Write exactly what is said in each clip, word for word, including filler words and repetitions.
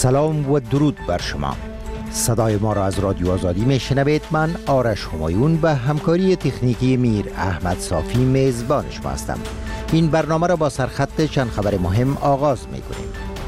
سلام و درود بر شما. صدای ما را از رادیو آزادی میشنوید. من آرش همایون به همکاری تکنیکی میر احمد صافی میزبان شما هستم. این برنامه را با سرخط چند خبر مهم آغاز میکنیم.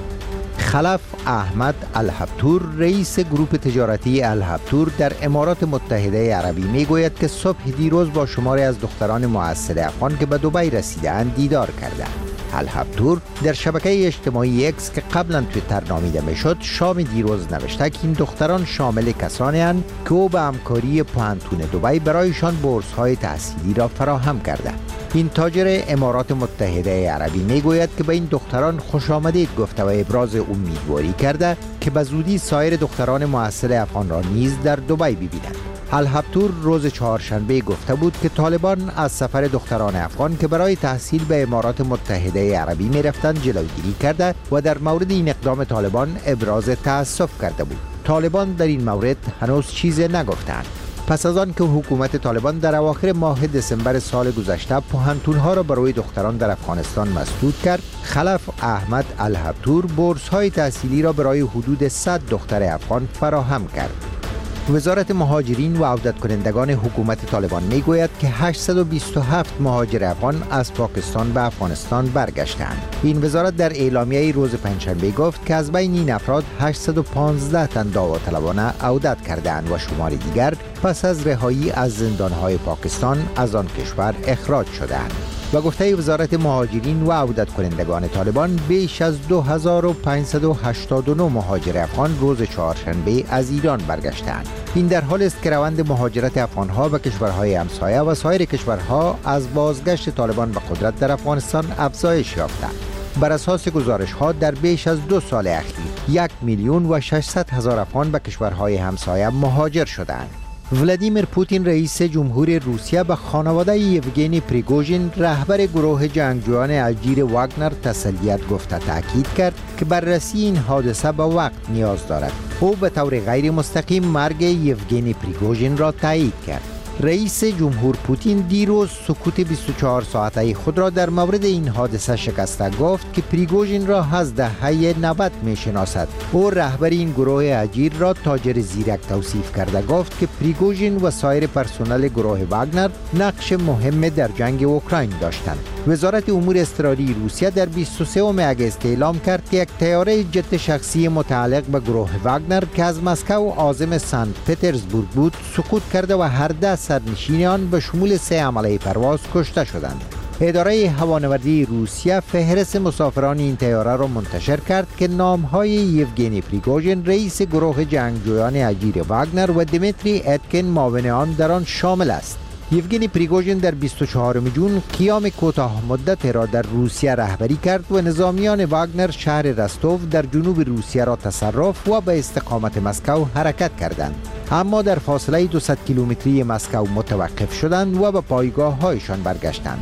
خلف احمد الهبتور رئیس گروه تجارتی الهبتور در امارات متحده عربی میگوید که صبح دیروز با شماری از دختران معسل افغان که به دبی رسیدند دیدار کردند. الهبتور در شبکه اجتماعی اکس که قبلا تویتر نامیده میشد شام دیروز نوشته که این دختران شامل کسانی اند که او به همکاری پوهنتون دبی برایشان بورس‌های تحصیلی را فراهم کرده. این تاجر امارات متحده عربی میگوید که به این دختران خوش آمدید گفته و ابراز امیدواری کرده که به زودی سایر دختران معسل افغان را نیز در دبی ببینند. الهبتور روز چهارشنبه گفته بود که طالبان از سفر دختران افغان که برای تحصیل به امارات متحده عربی می رفتند جلوگیری کرده و در مورد این اقدام طالبان ابراز تأسف کرده بود. طالبان در این مورد هنوز چیزی نگفتند. پس از آن که حکومت طالبان در اواخر ماه دسامبر سال گذشته پوهنتون‌ها را برای دختران در افغانستان مسدود کرد، خلف احمد الهبتور بورس‌های تحصیلی را برای حدود صد دختر افغان فراهم کرد. وزارت مهاجرین و عودت کنندگان حکومت طالبان میگوید که هشتصد و بیست و هفت مهاجر افغان از پاکستان به افغانستان برگشتند. این وزارت در اعلامیه روز پنجشنبه گفت که از بین این افراد هشتصد و پانزده تن داوطلبانه عودت کردند و شمار دیگر پس از رهایی از زندانهای پاکستان از آن کشور اخراج شدند. و گفته وزارت مهاجرین و عودت کنندگان طالبان بیش از دو هزار و پانصد و هشتاد و نه مهاجر افغان روز چهارشنبه از ایران برگشتند. این در حالی است که روند مهاجرت افغانها به کشورهای همسایه و سایر کشورها از بازگشت طالبان به قدرت در افغانستان افزایش یافته. بر اساس گزارش‌ها در بیش از دو سال اخیر یک میلیون و ششصد هزار افغان به کشورهای همسایه مهاجر شدند. ولادیمیر پوتین رئیس جمهور روسیه به خانواده یوگنی پریگوژین رهبر گروه جنگجویان الجیر واگنر تسلیت گفته تاکید کرد که بررسی این حادثه به وقت نیاز دارد. او به طور غیر مستقیم مرگ یوگنی پریگوژین را تایید کرد. رئیس جمهور پوتین دیروز سکوت بیست و چهار ساعته خود را در مورد این حادثه شکسته گفت که پریگوژین را از دهه نود می شناسد. او رهبر این گروه اجیر را تاجر زیرک توصیف کرده گفت که پریگوژین و سایر پرسنل گروه واگنر نقش مهم در جنگ اوکراین داشتند. وزارت امور اضطراری روسیه در بیست و سوم اگست اعلام کرد که یک طیاره جت شخصی متعلق به گروه واگنر که از مسکو عازم سنت پترزبورگ بود سقوط کرده و هر ده سرنشین آن به شمول سه عمله پرواز کشته شدند. اداره هوانوردی روسیه فهرست مسافران این طیاره را منتشر کرد که نام‌های یوگنی پریگوژین رئیس گروه جنگجویان اجیر واگنر و دیمیتری اتکن معاون آن در آن شامل است. یوگنی پریگوژین در بیست و چهارم ژوئن قیام کوتاه مدت را در روسیه رهبری کرد و نظامیان واگنر شهر رستوف در جنوب روسیه را تصرف و به استقامت مسکو حرکت کردند، اما در فاصله دویست کیلومتری مسکو متوقف شدند و به پایگاه‌هایشان برگشتند.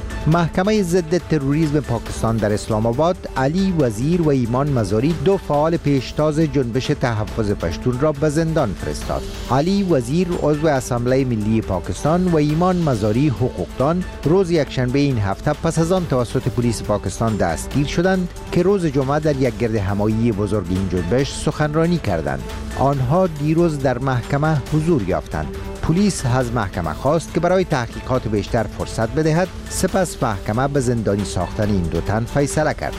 محکمه ضد تروریسم پاکستان در اسلام آباد علی وزیر و ایمان مزاری دو فعال پیشتاز جنبش تحفظ پشتون را به زندان فرستاد. علی وزیر عضو اسامبله ملی پاکستان و ایمان مزاری حقوقدان روز یکشنبه این هفته پس از آن توسط پلیس پاکستان دستگیر شدند که روز جمعه در یک گرد همایی بزرگ این جنبش سخنرانی کردند. آنها دیروز در محکمه حضور یافتند. پلیس از محکمه خواست که برای تحقیقات بیشتر فرصت بدهد، سپس محکمه به زندانی ساختن این دو تن فیصله کرد.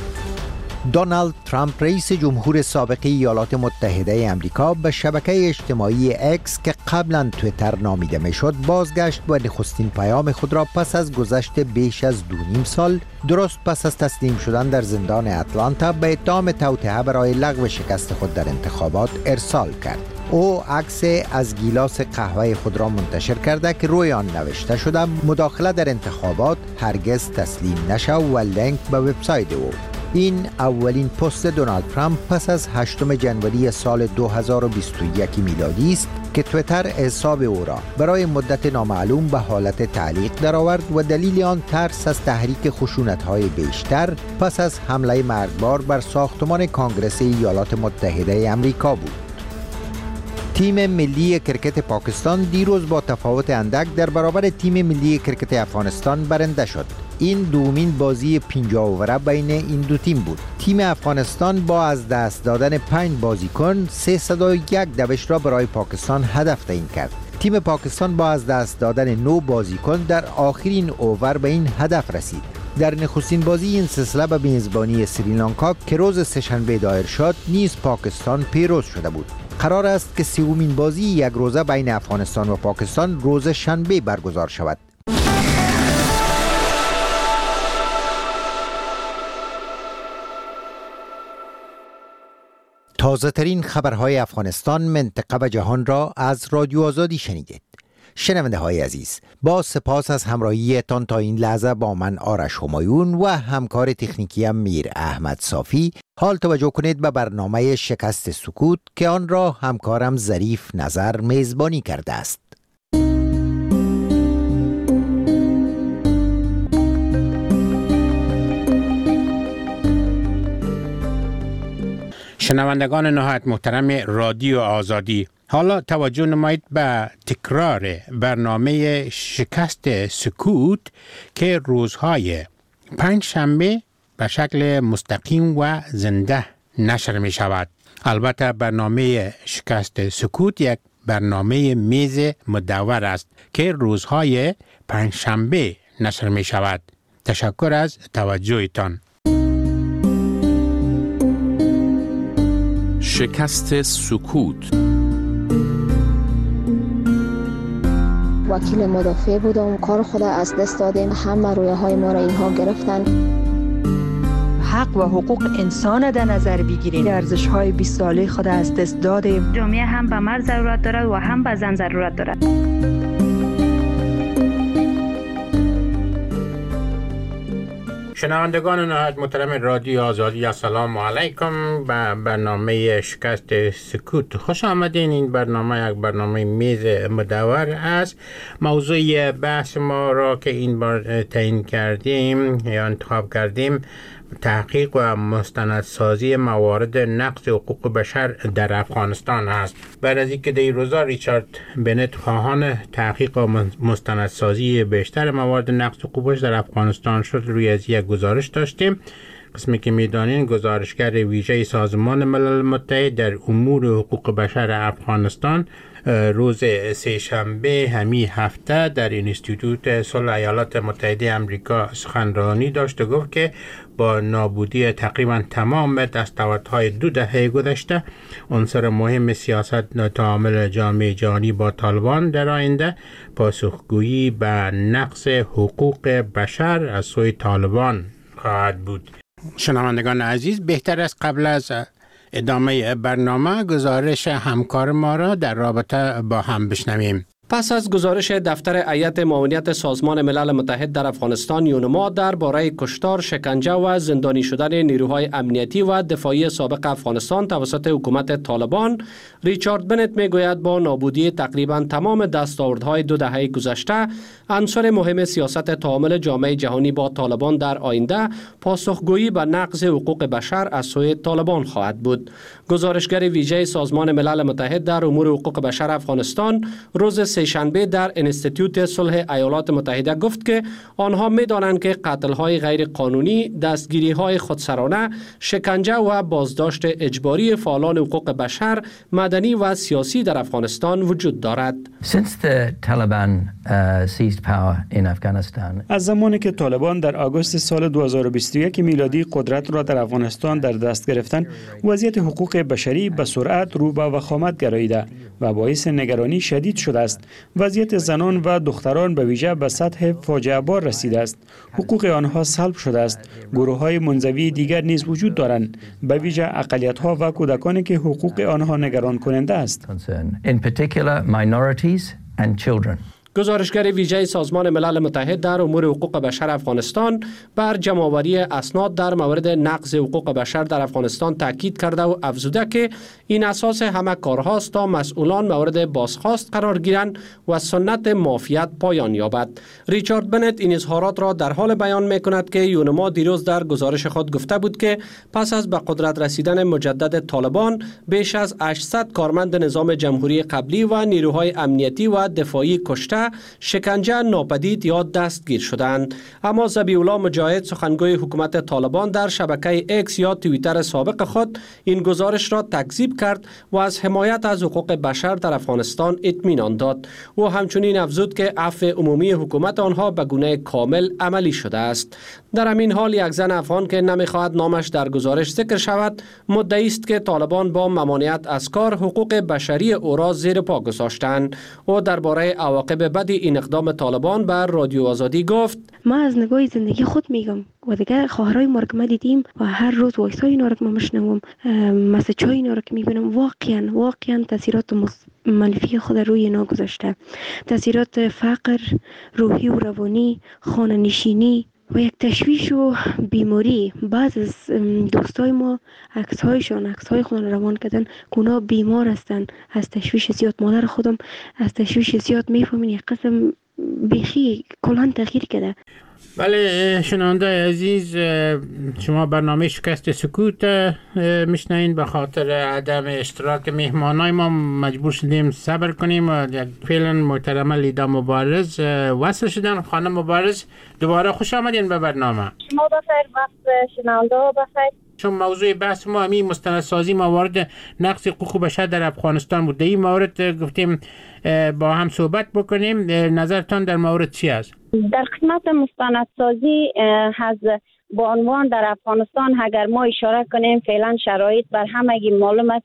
دونالد ترامپ رئیس جمهور سابق ایالات متحده آمریکا به شبکه اجتماعی اکس که قبلا تویتر نامیده میشد بازگشت و نخستین پیام خود را پس از گذشت بیش از دو نیم سال درست پس از تسلیم شدن در زندان اتلانتا به اتهام توطئه برای لغو شکست خود در انتخابات ارسال کرد. او عکس از گیلاس قهوه خود را منتشر کرده که روی آن نوشته شده مداخله در انتخابات هرگز تسلیم نشو و لینک به وبسایت او. این اولین پست دونالد ترامپ پس از هشتم ژانویه سال دو هزار و بیست و یک میلادی است که تویتر حساب او را برای مدت نامعلوم به حالت تعلیق درآورد و دلیل آن ترس از تحریک خشونت‌های بیشتر پس از حمله مرگبار بر ساختمان کانگرس ایالات متحده آمریکا بود. تیم ملی کرکت پاکستان دیروز با تفاوت اندک در برابر تیم ملی کرکت افغانستان برنده شد. این دومین بازی پنجاه اووره بین این دو تیم بود. تیم افغانستان با از دست دادن پنج بازیکن سیصد و یک دوش را برای پاکستان هدف تعیین کرد. تیم پاکستان با از دست دادن نه بازیکن در آخرین اوور به این هدف رسید. در نخستین بازی این سلسله به میزبانی سریلانکا که روز سه‌شنبه دایر شد نیز پاکستان پیروز شده بود. قرار است که سومین بازی یک روزه بین افغانستان و پاکستان روز شنبه برگزار شود. تازه ترین خبرهای افغانستان، منطقه و جهان را از رادیو آزادی شنیدید. شنونده های عزیز، با سپاس از همراهیتان تا این لحظه با من آرش همایون و همکار تکنیکیم میر احمد صافی. حال توجه کنید به برنامه شکست سکوت که آن را همکارم ظریف نظر میزبانی کرده است. شنوندگان نهایت محترم رادیو آزادی، حالا توجه نمایید به تکرار برنامه شکست سکوت که روزهای پنج شنبه به شکل مستقیم و زنده نشر می شود. البته برنامه شکست سکوت یک برنامه میز مدور است که روزهای پنج شنبه نشر می شود. تشکر از توجهتان. شکست سکوت. وکیل مدافع بودم، کار خود از دست دادیم، همه رویه های ما را اینها گرفتن. حق و حقوق انسان در نظر بگیریم، ارزش های بیست ساله خود از دست دادیم. جامعه هم به مرد ضرورت دارد و هم به زن ضرورت دارد. شنوندگان نهایت محترم رادیو آزادی، السلام علیکم. به برنامه شکست سکوت خوش آمدین. این برنامه یک برنامه میز مدور است. موضوع بحث ما را که این بار تعیین کردیم یا انتخاب کردیم تحقیق و مستندسازی موارد نقض حقوق بشر در افغانستان است. بعد از اینکه در روزا ریچارد بنت خواهان تحقیق و مستندسازی بیشتر موارد نقض حقوق بشر در افغانستان شد، روی از یک گزارش داشتیم. قسمی که میدانین گزارشگر ویژه سازمان ملل متحد در امور حقوق بشر افغانستان روز سه‌شنبه همین هفته در انستیتوت صلح ایالات متحده آمریکا سخنرانی داشت و گفت که با نابودی تقریبا تمام دستاوردهای دو دهه گذشته، عنصر مهم سیاست تعامل جامعه جهانی با طالبان در آینده پاسخگویی به نقض حقوق بشر از سوی طالبان خواهد بود. شنوندگان عزیز، بهتر است قبل از ادامه برنامه گزارش همکار ما را در رابطه با هم بشنویم. پس از گزارش دفتر هیئت معاونیت سازمان ملل متحد در افغانستان یونما درباره کشتار، شکنجه و زندانی شدن نیروهای امنیتی و دفاعی سابق افغانستان توسط حکومت طالبان، ریچارد بنت میگوید با نابودی تقریبا تمام دستاوردهای دو دهه گذشته، عنصر مهم سیاست تعامل جامعه جهانی با طالبان در آینده پاسخگویی به نقض حقوق بشر از سوی طالبان خواهد بود. گزارشگر ویژه سازمان ملل متحد در امور حقوق بشر افغانستان روز سه‌شنبه در انستیتوت صلح ایالات متحده گفت که آنها می‌دانند که قتل‌های غیر قانونی، دستگیری‌های خودسرانه، شکنجه و بازداشت اجباری فعالان حقوق بشر، مدنی و سیاسی در افغانستان وجود دارد. از زمانی که طالبان در آگوست سال دو هزار و بیست و یک میلادی قدرت را در افغانستان در دست گرفتند، وضعیت حقوق بشری به سرعت رو به وخامت گراییده و باعث نگرانی شدید شده است. وضعیت زنان و دختران به ویژه به سطح فاجعه بار رسیده است. حقوق آنها سلب شده است. گروه‌های منزوی دیگر نیز وجود دارند، به ویژه اقلیت‌ها و کودکانی که حقوق آنها نگران کننده است. گزارشگر ویژه سازمان ملل متحد در امور حقوق بشر افغانستان بر جمع‌آوری اسناد در مورد نقض حقوق بشر در افغانستان تاکید کرده و افزوده که این اساس همه کارهاست تا مسئولان مورد بازخواست قرار گیرند و سنت مافیت پایان یابد. ریچارد بنت این اظهارات را در حال بیان می‌کند که یونما دیروز در گزارش خود گفته بود که پس از به قدرت رسیدن مجدد طالبان بیش از هشتصد کارمند نظام جمهوری قبلی و نیروهای امنیتی و دفاعی کشته، شکنجه، ناپدید یا دستگیر شدند. اما ذبیح الله مجاهد سخنگوی حکومت طالبان در شبکه ایکس یا توییتر سابق خود این گزارش را تکذیب کرد و از حمایت از حقوق بشر در افغانستان اطمینان داد و همچنین افزود که عفو عمومی حکومت آنها به گونه کامل عملی شده است. در همین حال یک زن افغان که نمیخواهد نامش در گزارش ذکر شود مدعی است که طالبان با ممانعت از کار حقوق بشری او را زیر پا گذاشتند و درباره عواقب بد این اقدام طالبان بر رادیو آزادی گفت: ما از نگاه زندگی خود میگم و دیگه خواهرای ما رو که ما دیدیم و هر روز وایسای اینا رو که ما میشنوم، مسیجای اینا رو که میبینم، واقعا واقعا تاثیرات منفی خود روی اینا گذاشته. تاثیرات فقر، روحی و روانی، خانه نشینی و یک تشویش و بیماری. بعض از دوستای ما عکس‌هایشان عکس‌های خود روان کردن که اونا بیمار هستن از تشویش زیاد. مادر خودم از تشویش زیاد میفهمین یک قسم بیخی کلان تغییر کرده. بله شنونده عزیز، شما برنامه شکست سکوت میشنین. به خاطر عدم اشتراک مهمانای ما مجبور شدیم صبر کنیم و فعلا محترمه لیدا مبارز وصل شدن. خانم مبارز دوباره خوش آمدین به برنامه. شما بخیر، وقت شنونده بخیر. چون موضوع بحث ما همین مستندسازی موارد نقض حقوق بشر در افغانستان بود، در این مورد گفتیم با هم صحبت بکنیم. نظرتان در مورد چی است؟ در قسمت مستندسازی از با عنوان در افغانستان اگر ما اشاره کنیم فعلا شرایط بر همگی معلوم است.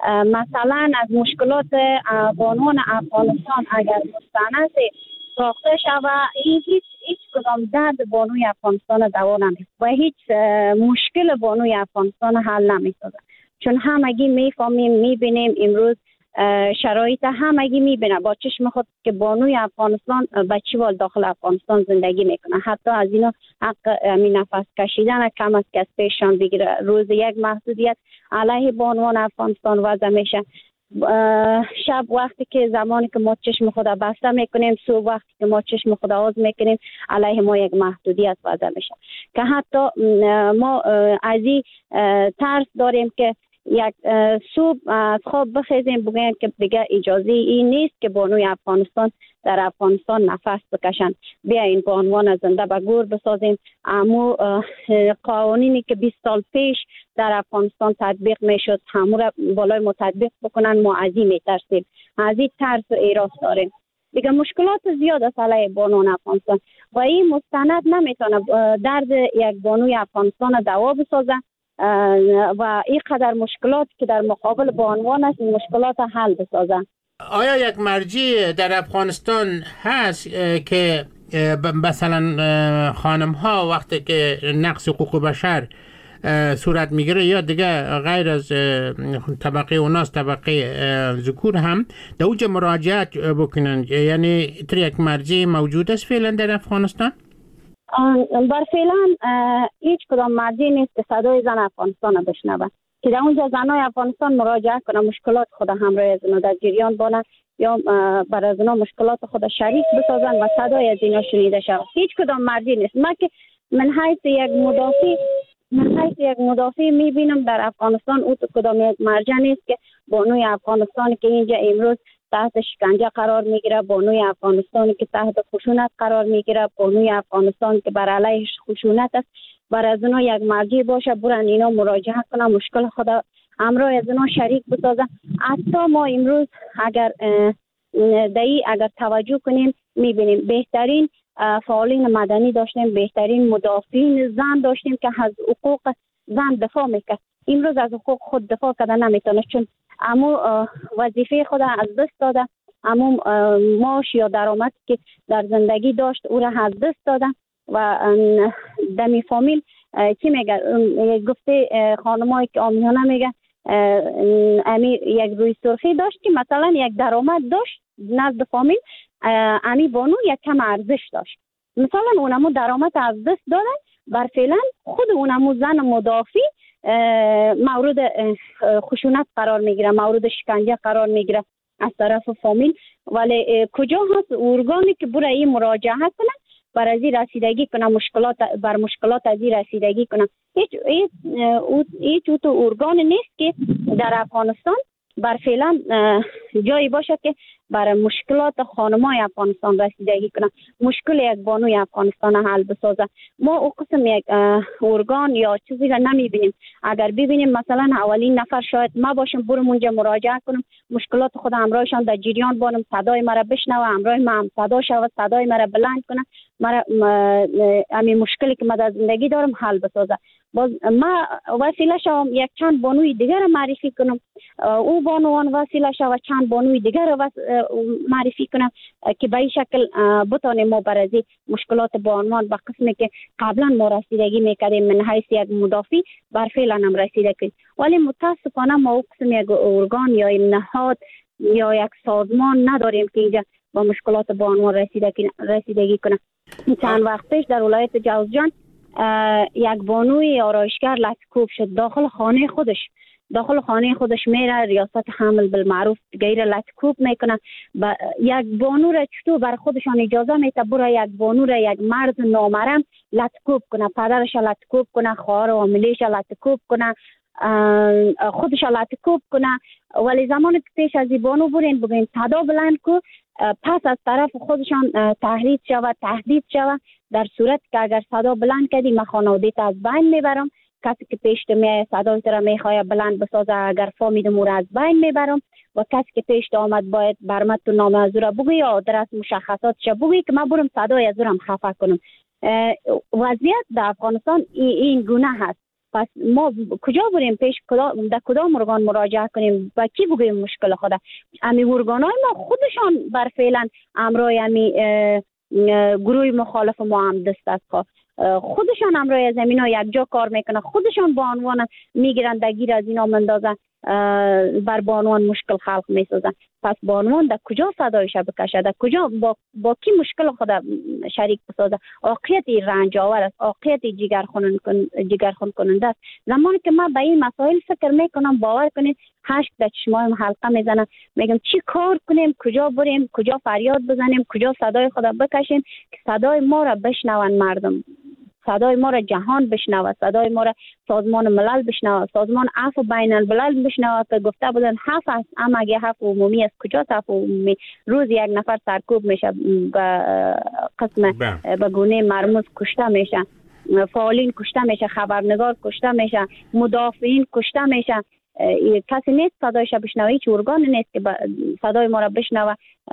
مثلا از مشکلات قانون افغانستان اگر مستند ساخته شود این هیچ هیچ کدام درد بانوی افغانستان دوا نمی‌کنه و هیچ مشکل بانوی افغانستان حل نمی‌سازه، چون همگی میفهمیم میبینیم امروز شرایط همگی میبینه با چشم خود که بانوی افغانستان به چه حال داخل افغانستان زندگی میکنه. حتی از اینا حق می نفس کشیدن کم است که از پیششان بگیره. روز یک محدودیت علیه بانوان افغانستان وضع میشه. شب وقتی که زمانی که ما چشم خود بسته میکنیم، صبح وقتی که ما چشم خود باز میکنیم علیه ما یک محدودیت وضع میشه که حتی ما از این ترس داریم که یک صبح از خواب بخیزیم بگویم که دیگه اجازه این نیست که بانوی افغانستان در افغانستان نفس بکشن. بیاین به عنوان زنده به گور بسازیم. امو قوانینی که بیست سال پیش در افغانستان تطبیق میشد همو را بالای ما تطبیق بکنن. ما از این میترسیم، از این ترس و ایراس داریم. دیگه مشکلات زیاد است علیه بانوان افغانستان و این مستند نمیتونه درد یک بانوی افغانستان دوا بسازه و این قدر مشکلات که در مقابل با عنوان است این مشکلات حل بسازه. آیا یک مرجع در افغانستان هست که مثلا خانم ها وقتی که نقض حقوق بشر صورت میگیره یا دیگه غیر از طبقه اوناست طبقه ذکور هم در اونجا مراجعت بکنن؟ یعنی تر یک مرجع موجود است فعلا در افغانستان؟ بر فعلا هیچ کدام مرجع نیست که صدای زن افغانستان بشنوه که در اونجا زنای افغانستان مراجعه کنه مشکلات خود همراه از اینا در جریان بانه یا بر از اینا مشکلات خود شریک بسازن و صدای از اینا شنیده شود. هیچ کدام مرجع نیست. من که من حیث یک مدافع من حیث یک مدافع میبینم در افغانستان او کدام یک مرجع نیست که بانوی افغانستان که اینجا امروز تحت شکنجه قرار میگیره، بانوی افغانستانی که تحت خشونت قرار میگیره، بانوی افغانستان که بر علیهش خشونت است، بر از اینا یک مرجع باشه برن اینا مراجعه کنن مشکل خود همراه از اینا شریک بسازن. حتی ما امروز اگر دایی اگر توجه کنیم میبینیم بهترین فعالین مدنی داشتیم، بهترین مدافعین زن داشتیم که از حقوق زن دفاع میکرد. امروز از حقوق خود دفاع کردن نمیتونه چون امو وظیفه خود از دست داده، امو معاش یا درآمد که در زندگی داشت او را از دست داده و دمی فامیل چی میگه گفته خانمایی که آمیانه میگه امی یک روی سرخی داشت که مثلا یک درآمد داشت نزد فامیل امی بانو یک کم ارزش داشت. مثلا اونمو درآمد از دست دادن، بر فعلا خود اونمو زن مدافع مورد خشونت قرار میگیره، مورد شکنجه قرار میگیره از طرف فامیل. ولی کجا هست ارگانی که برای این مراجعه کنه، بر از این رسیدگی کنه، مشکلات بر مشکلات از این رسیدگی کنه؟ هیچ هیچ هیچ تو ارگان نیست که در افغانستان بر فعلا جایی باشه که بر مشکلات خانمای افغانستان رسیدگی کنه، مشکل یک بانوی افغانستان حل بسازه. ما او قسم یک ارگان یا چیزی را نمیبینیم. اگر ببینیم مثلا اولین نفر شاید ما باشم، برم اونجا مراجعه کنم، مشکلات خود همراهشان در جریان بانم، صدای مرا بشنوه، همراه ما هم صدا شود، صدای مرا بلند کنه، مرا همین مشکلی که ما در زندگی دارم حل بسازه. باز ما وسیله شوم یک چند بانوی دیگر معرفی کنم، او بانوان وسیله شو چند بانوی دیگر معرفی کنم که به این شکل بتانیم ما برای مشکلات بانوان به قسمی که قبلا ما رسیدگی میکردیم من حیث یک مدافع بر فعلا هم رسیده کنیم. ولی متاسفانه ما او قسم یک ارگان یا نهاد یا یک سازمان نداریم که اینجا با مشکلات بانوان رسیدگی کنه. چند وقت پیش در ولایت جوزجان یک بانوی آرایشگر لطکوب شد. داخل خانه خودش داخل خانه خودش میره، ریاست حمل بالمعروف غیر لطکوب میکنه. با یک بانو را چطور بر خودشان اجازه میده برای یک بانو را یک مرد نامحرم لطکوب کنه، پدرش لطکوب کنه، خواهر و عاملیش لطکوب کنه، خودش لطکوب کنه. ولی زمانی که پیش از این بانو برین بگین صدا بلند کو، پس از طرف خودشان تهدید شود تهدید شود در صورت که اگر صدا بلند کردی من خانواده‌ت از بین میبرم، کسی که پیش می صدای تو را میخواد بلند بسازه اگر فهمیدم او را از بین میبرم، و کسی که پیش آمد باید برمت تو نام از او را بگوی، آدرس مشخصاتش بگوی که من برم صدای از او را خفه کنم. وضعیت در افغانستان این گونه هست. پس ما کجا بریم پیش کدام در کدام ارگان مراجعه کنیم، با کی بگویم مشکل خود؟ امی ارگانای ما خودشان بر فعلا امرای امی گروه مخالف ما هم دست است، خودشان امرای زمین ها یک جا کار میکنه، خودشان با عنوان میگیرن در گیر از اینا مندازن، بر بانوان مشکل خلق میسازن. پس بانوان در کجا صدایش بکشه، در کجا با, با کی مشکل خود شریک بسازه؟ واقعیت رنج آور است، واقعیت جگر خون جگر خون کننده است. زمانی که من به این مسائل فکر میکنم باور کنید هشت در چشمایم حلقه میزنم، میگم چی کار کنیم، کجا بریم، کجا فریاد بزنیم، کجا صدای خود بکشیم که صدای ما را بشنون مردم، صدای ما را جهان بشنوه، صدای ما را سازمان ملل بشنوه، سازمان عفو بین الملل بشنوه که گفته بودن حف است، اما اگه حف عمومی است کجا حف عمومی؟ روز یک نفر سرکوب میشه، به قسم به گونه مرموز کشته میشه، فعالین کشته میشه، خبرنگار کشته میشه، مدافعین کشته میشه. کسی نیست صدایش بشنوه، هیچ ارگان نیست که صدای ما را بشنوه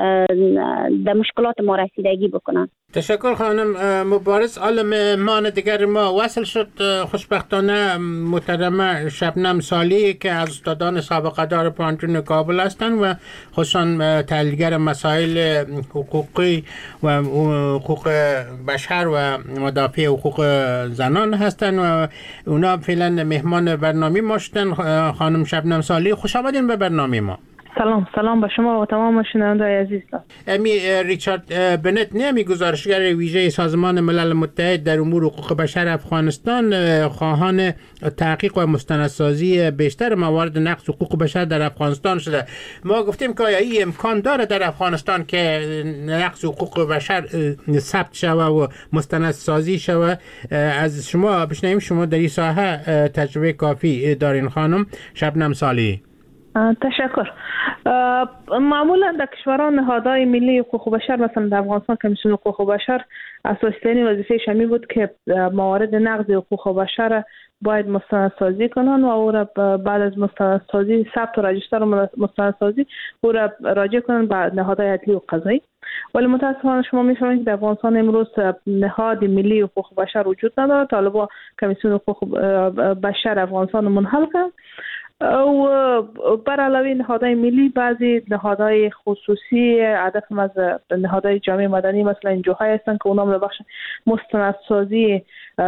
در مشکلات ما رسیدگی بکنن. تشکر خانم مبارز. عالم مان دیگر ما وصل شد خوشبختانه محترمه شبنم صالحی که از استادان سابقه دار پانتون کابل هستند و خصوصا تحلیلگر مسائل حقوقی و حقوق بشر و مدافع حقوق زنان هستند و اونا فعلا مهمان برنامه ما شدن. خانم شبنم صالحی خوش آمدین به برنامه ما. سلام سلام به شما و تمام شنوندگان عزیز. امی ریچارد بنت نمی گزارشگر ویژه سازمان ملل متحد در امور حقوق بشر افغانستان خواهان تحقیق و مستندسازی بیشتر موارد نقض حقوق بشر در افغانستان شده. ما گفتیم که آیا این امکان داره در افغانستان که نقض حقوق بشر ثبت شوه و مستندسازی شوه؟ از شما بشنویم، شما در این ساحه تجربه کافی دارین خانم شبنم صالحی. تشکر. معمولا در کشوران نهادهای ملی حقوق بشر مثلا در افغانستان کمیسیون حقوق بشر اساسی‌ترین وظیفه‌اش همین بود که موارد نقض حقوق بشر باید مستندسازی کنن و او را بعد از مستندسازی ثبت و رجیستر و مستندسازی او را راجع کنن به نهادهای عدلی و قضایی. ولی متاسفانه شما می‌فهمید که در افغانستان امروز نهاد ملی حقوق بشر وجود نداره. طالبان کمیسیون حقوق بشر افغانستان منحل کرد و بر علاوه نهادهای ملی بعضی نهادهای خصوصی هدف از نهادهای جامعه مدنی مثلا انجوهای هستن که اونا به بخش مستندسازی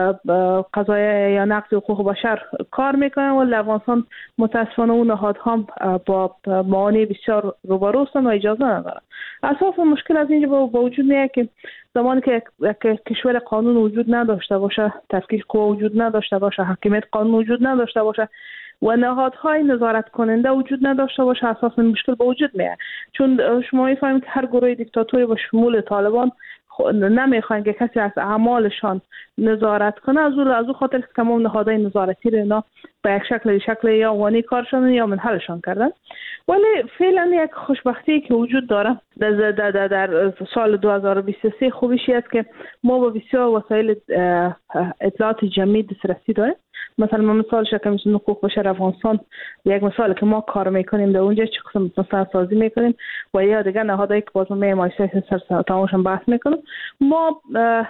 قضایا یا نقض حقوق بشر کار میکنن و افغانستان متاسفانه اون نهادها با معانی بسیار روبرو هستن و اجازه ندارن. اساس مشکل از اینجا با وجود میاد که زمانی که کشور قانون وجود نداشته باشه، تفکیک قوا وجود نداشته باشه، حاکمیت قانون وجود نداشته باشه و نهادهای نظارت کننده وجود نداشته باشه، اساسا مشکل به وجود میاد. چون شما میفهمید که هر گروه دیکتاتوری با شمول طالبان نمیخواین که کسی از اعمالشان نظارت کنه، از اون از اون خاطر که تمام نهادهای نظارتی رو اینا به یک شکل شکل یا وانی کارشان یا منحلشان کردن. ولی فعلا یک خوشبختی که وجود داره در, در, در سال دو هزار و بیست و سه خوبیشی است که ما با بسیار وسایل اطلاعات جمعی دسترسی داریم. مثلا ما مثال کمیسیون حقوق بشر افغانستان یک مثال که ما کار میکنیم در اونجا چه قسم مستندسازی میکنیم و یا دیگر نهادهایی که باز ما میمایسته سر تماشان بحث میکنیم. ما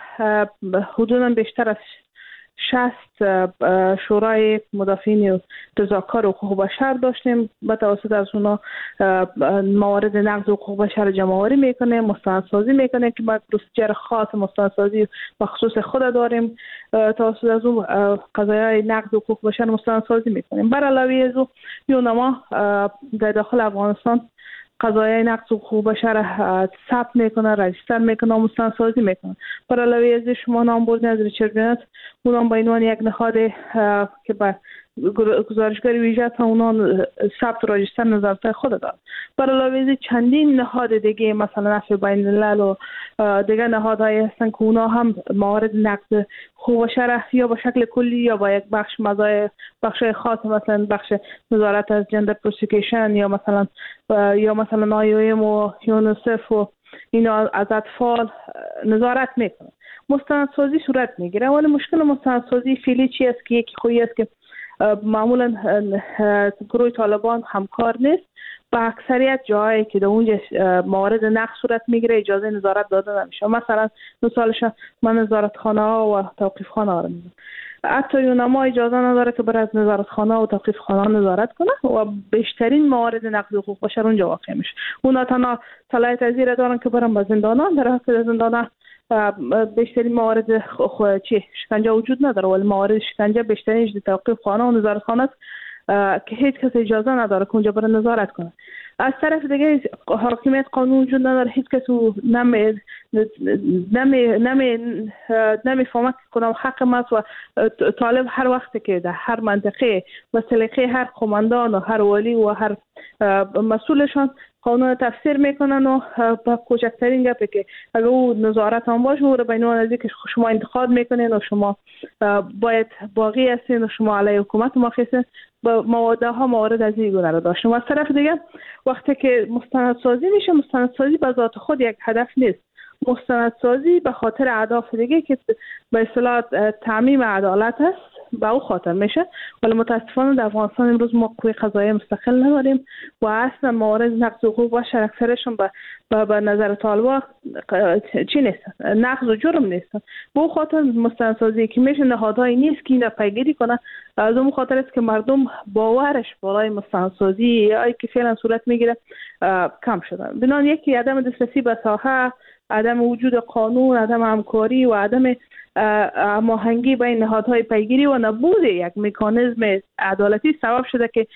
حدودا بیشتر از شصت شورای مدافعین و تظاهرکار حقوق بشر داشتیم. به توسط از اونا موارد نقض حقوق بشر جمع‌آوری میکنه، مستندسازی میکنه که ما پروسیجر خاص مستندسازی به خصوص خود داریم. توسط از اون قضایای نقض حقوق بشر مستندسازی میکنیم. بر علاوه از اون یونما در داخل افغانستان قضایای نقض حقوق بشر ثبت میکنه، رجیستر میکنه و مستندسازی میکنه. بر علاوه از شما نام بردین از ریچارد بنت، اونم با عنوان یک نهاد که با گزارشگری ویژه تا اونان ثبت و رجیستر نظارت خود دارد. بر علاوه از چندین نهاد دیگه مثلا نفع بین الملل و دیگر نهادهای هستن که اونا هم موارد نقض حقوق بشر یا به شکل کلی یا با یک بخش مزای بخش خاص مثلا بخش نظارت از جندر پروسیکیشن یا مثلا یا مثلا آی او ام و یونیسف و اینا از اطفال نظارت میکنه. مستندسازی صورت میگیره. ولی مشکل مستندسازی فعلی چی است که یکی خویی است که معمولا گروه طالبان همکار نیست. با اکثریت جایی که در اونجا موارد نقض صورت میگیره اجازه نظارت داده نمیشه. مثلا مثالش من نظارتخانه ها و توقیف خانه ها رو میگم. حتی یونما اجازه نداره که برای از نظارتخانه و توقیف خانه نظارت کنه و بیشترین موارد نقض حقوق بشر اونجا واقع میشه. اونا تنها صلاحیت ازیر دارن که برن به زندانان، در حالی که زندانان بیشترین موارد خو چی شکنجه وجود نداره، ولی موارد شکنجه بیشترینش در توقیف خانه و نظارتخانه است که هیچ کس اجازه نداره که اونجا بره نظارت کنه. از طرف دیگه حاکمیت قانون وجود نداره، هیچ کس نمی نمی نمی نمیفهمه که کدام حق است و طالب هر وقت که در هر منطقه و سلیقه هر قماندان و هر ولی و هر مسئولشان قانون تفسیر میکنن و با کوچکترین گپی که اگر او نظارت هم باشه او رو بین اون که شما انتقاد میکنین و شما باید باقی هستین و شما علیه حکومت مخیصین با مواده ها موارد از این گونه رو داشتیم. و از طرف دیگه وقتی که مستندسازی میشه، مستندسازی به ذات خود یک هدف نیست. مستندسازی به خاطر اهداف دیگه که به اصطلاح تعمیم عدالت است به او خاطر میشه. ولی متاسفانه در افغانستان امروز ما قوه قضاییه مستقل نداریم و اصلا موارد نقض حقوق بشر اکثرشون به به نظر طالبان چی نیستن، نقض و جرم نیستن. به او خاطر مستندسازی که میشه نهادهایی نیست که اینا پیگیری کنه. از اون خاطر است که مردم باورش بالای مستندسازی یا که فعلا صورت میگیره کم شدن. بنان یکی عدم دسترسی به ساحه، عدم وجود قانون، عدم همکاری و عدم هماهنگی بین نهادهای پیگیری و نبود یک مکانیزم عدالتی سبب شده که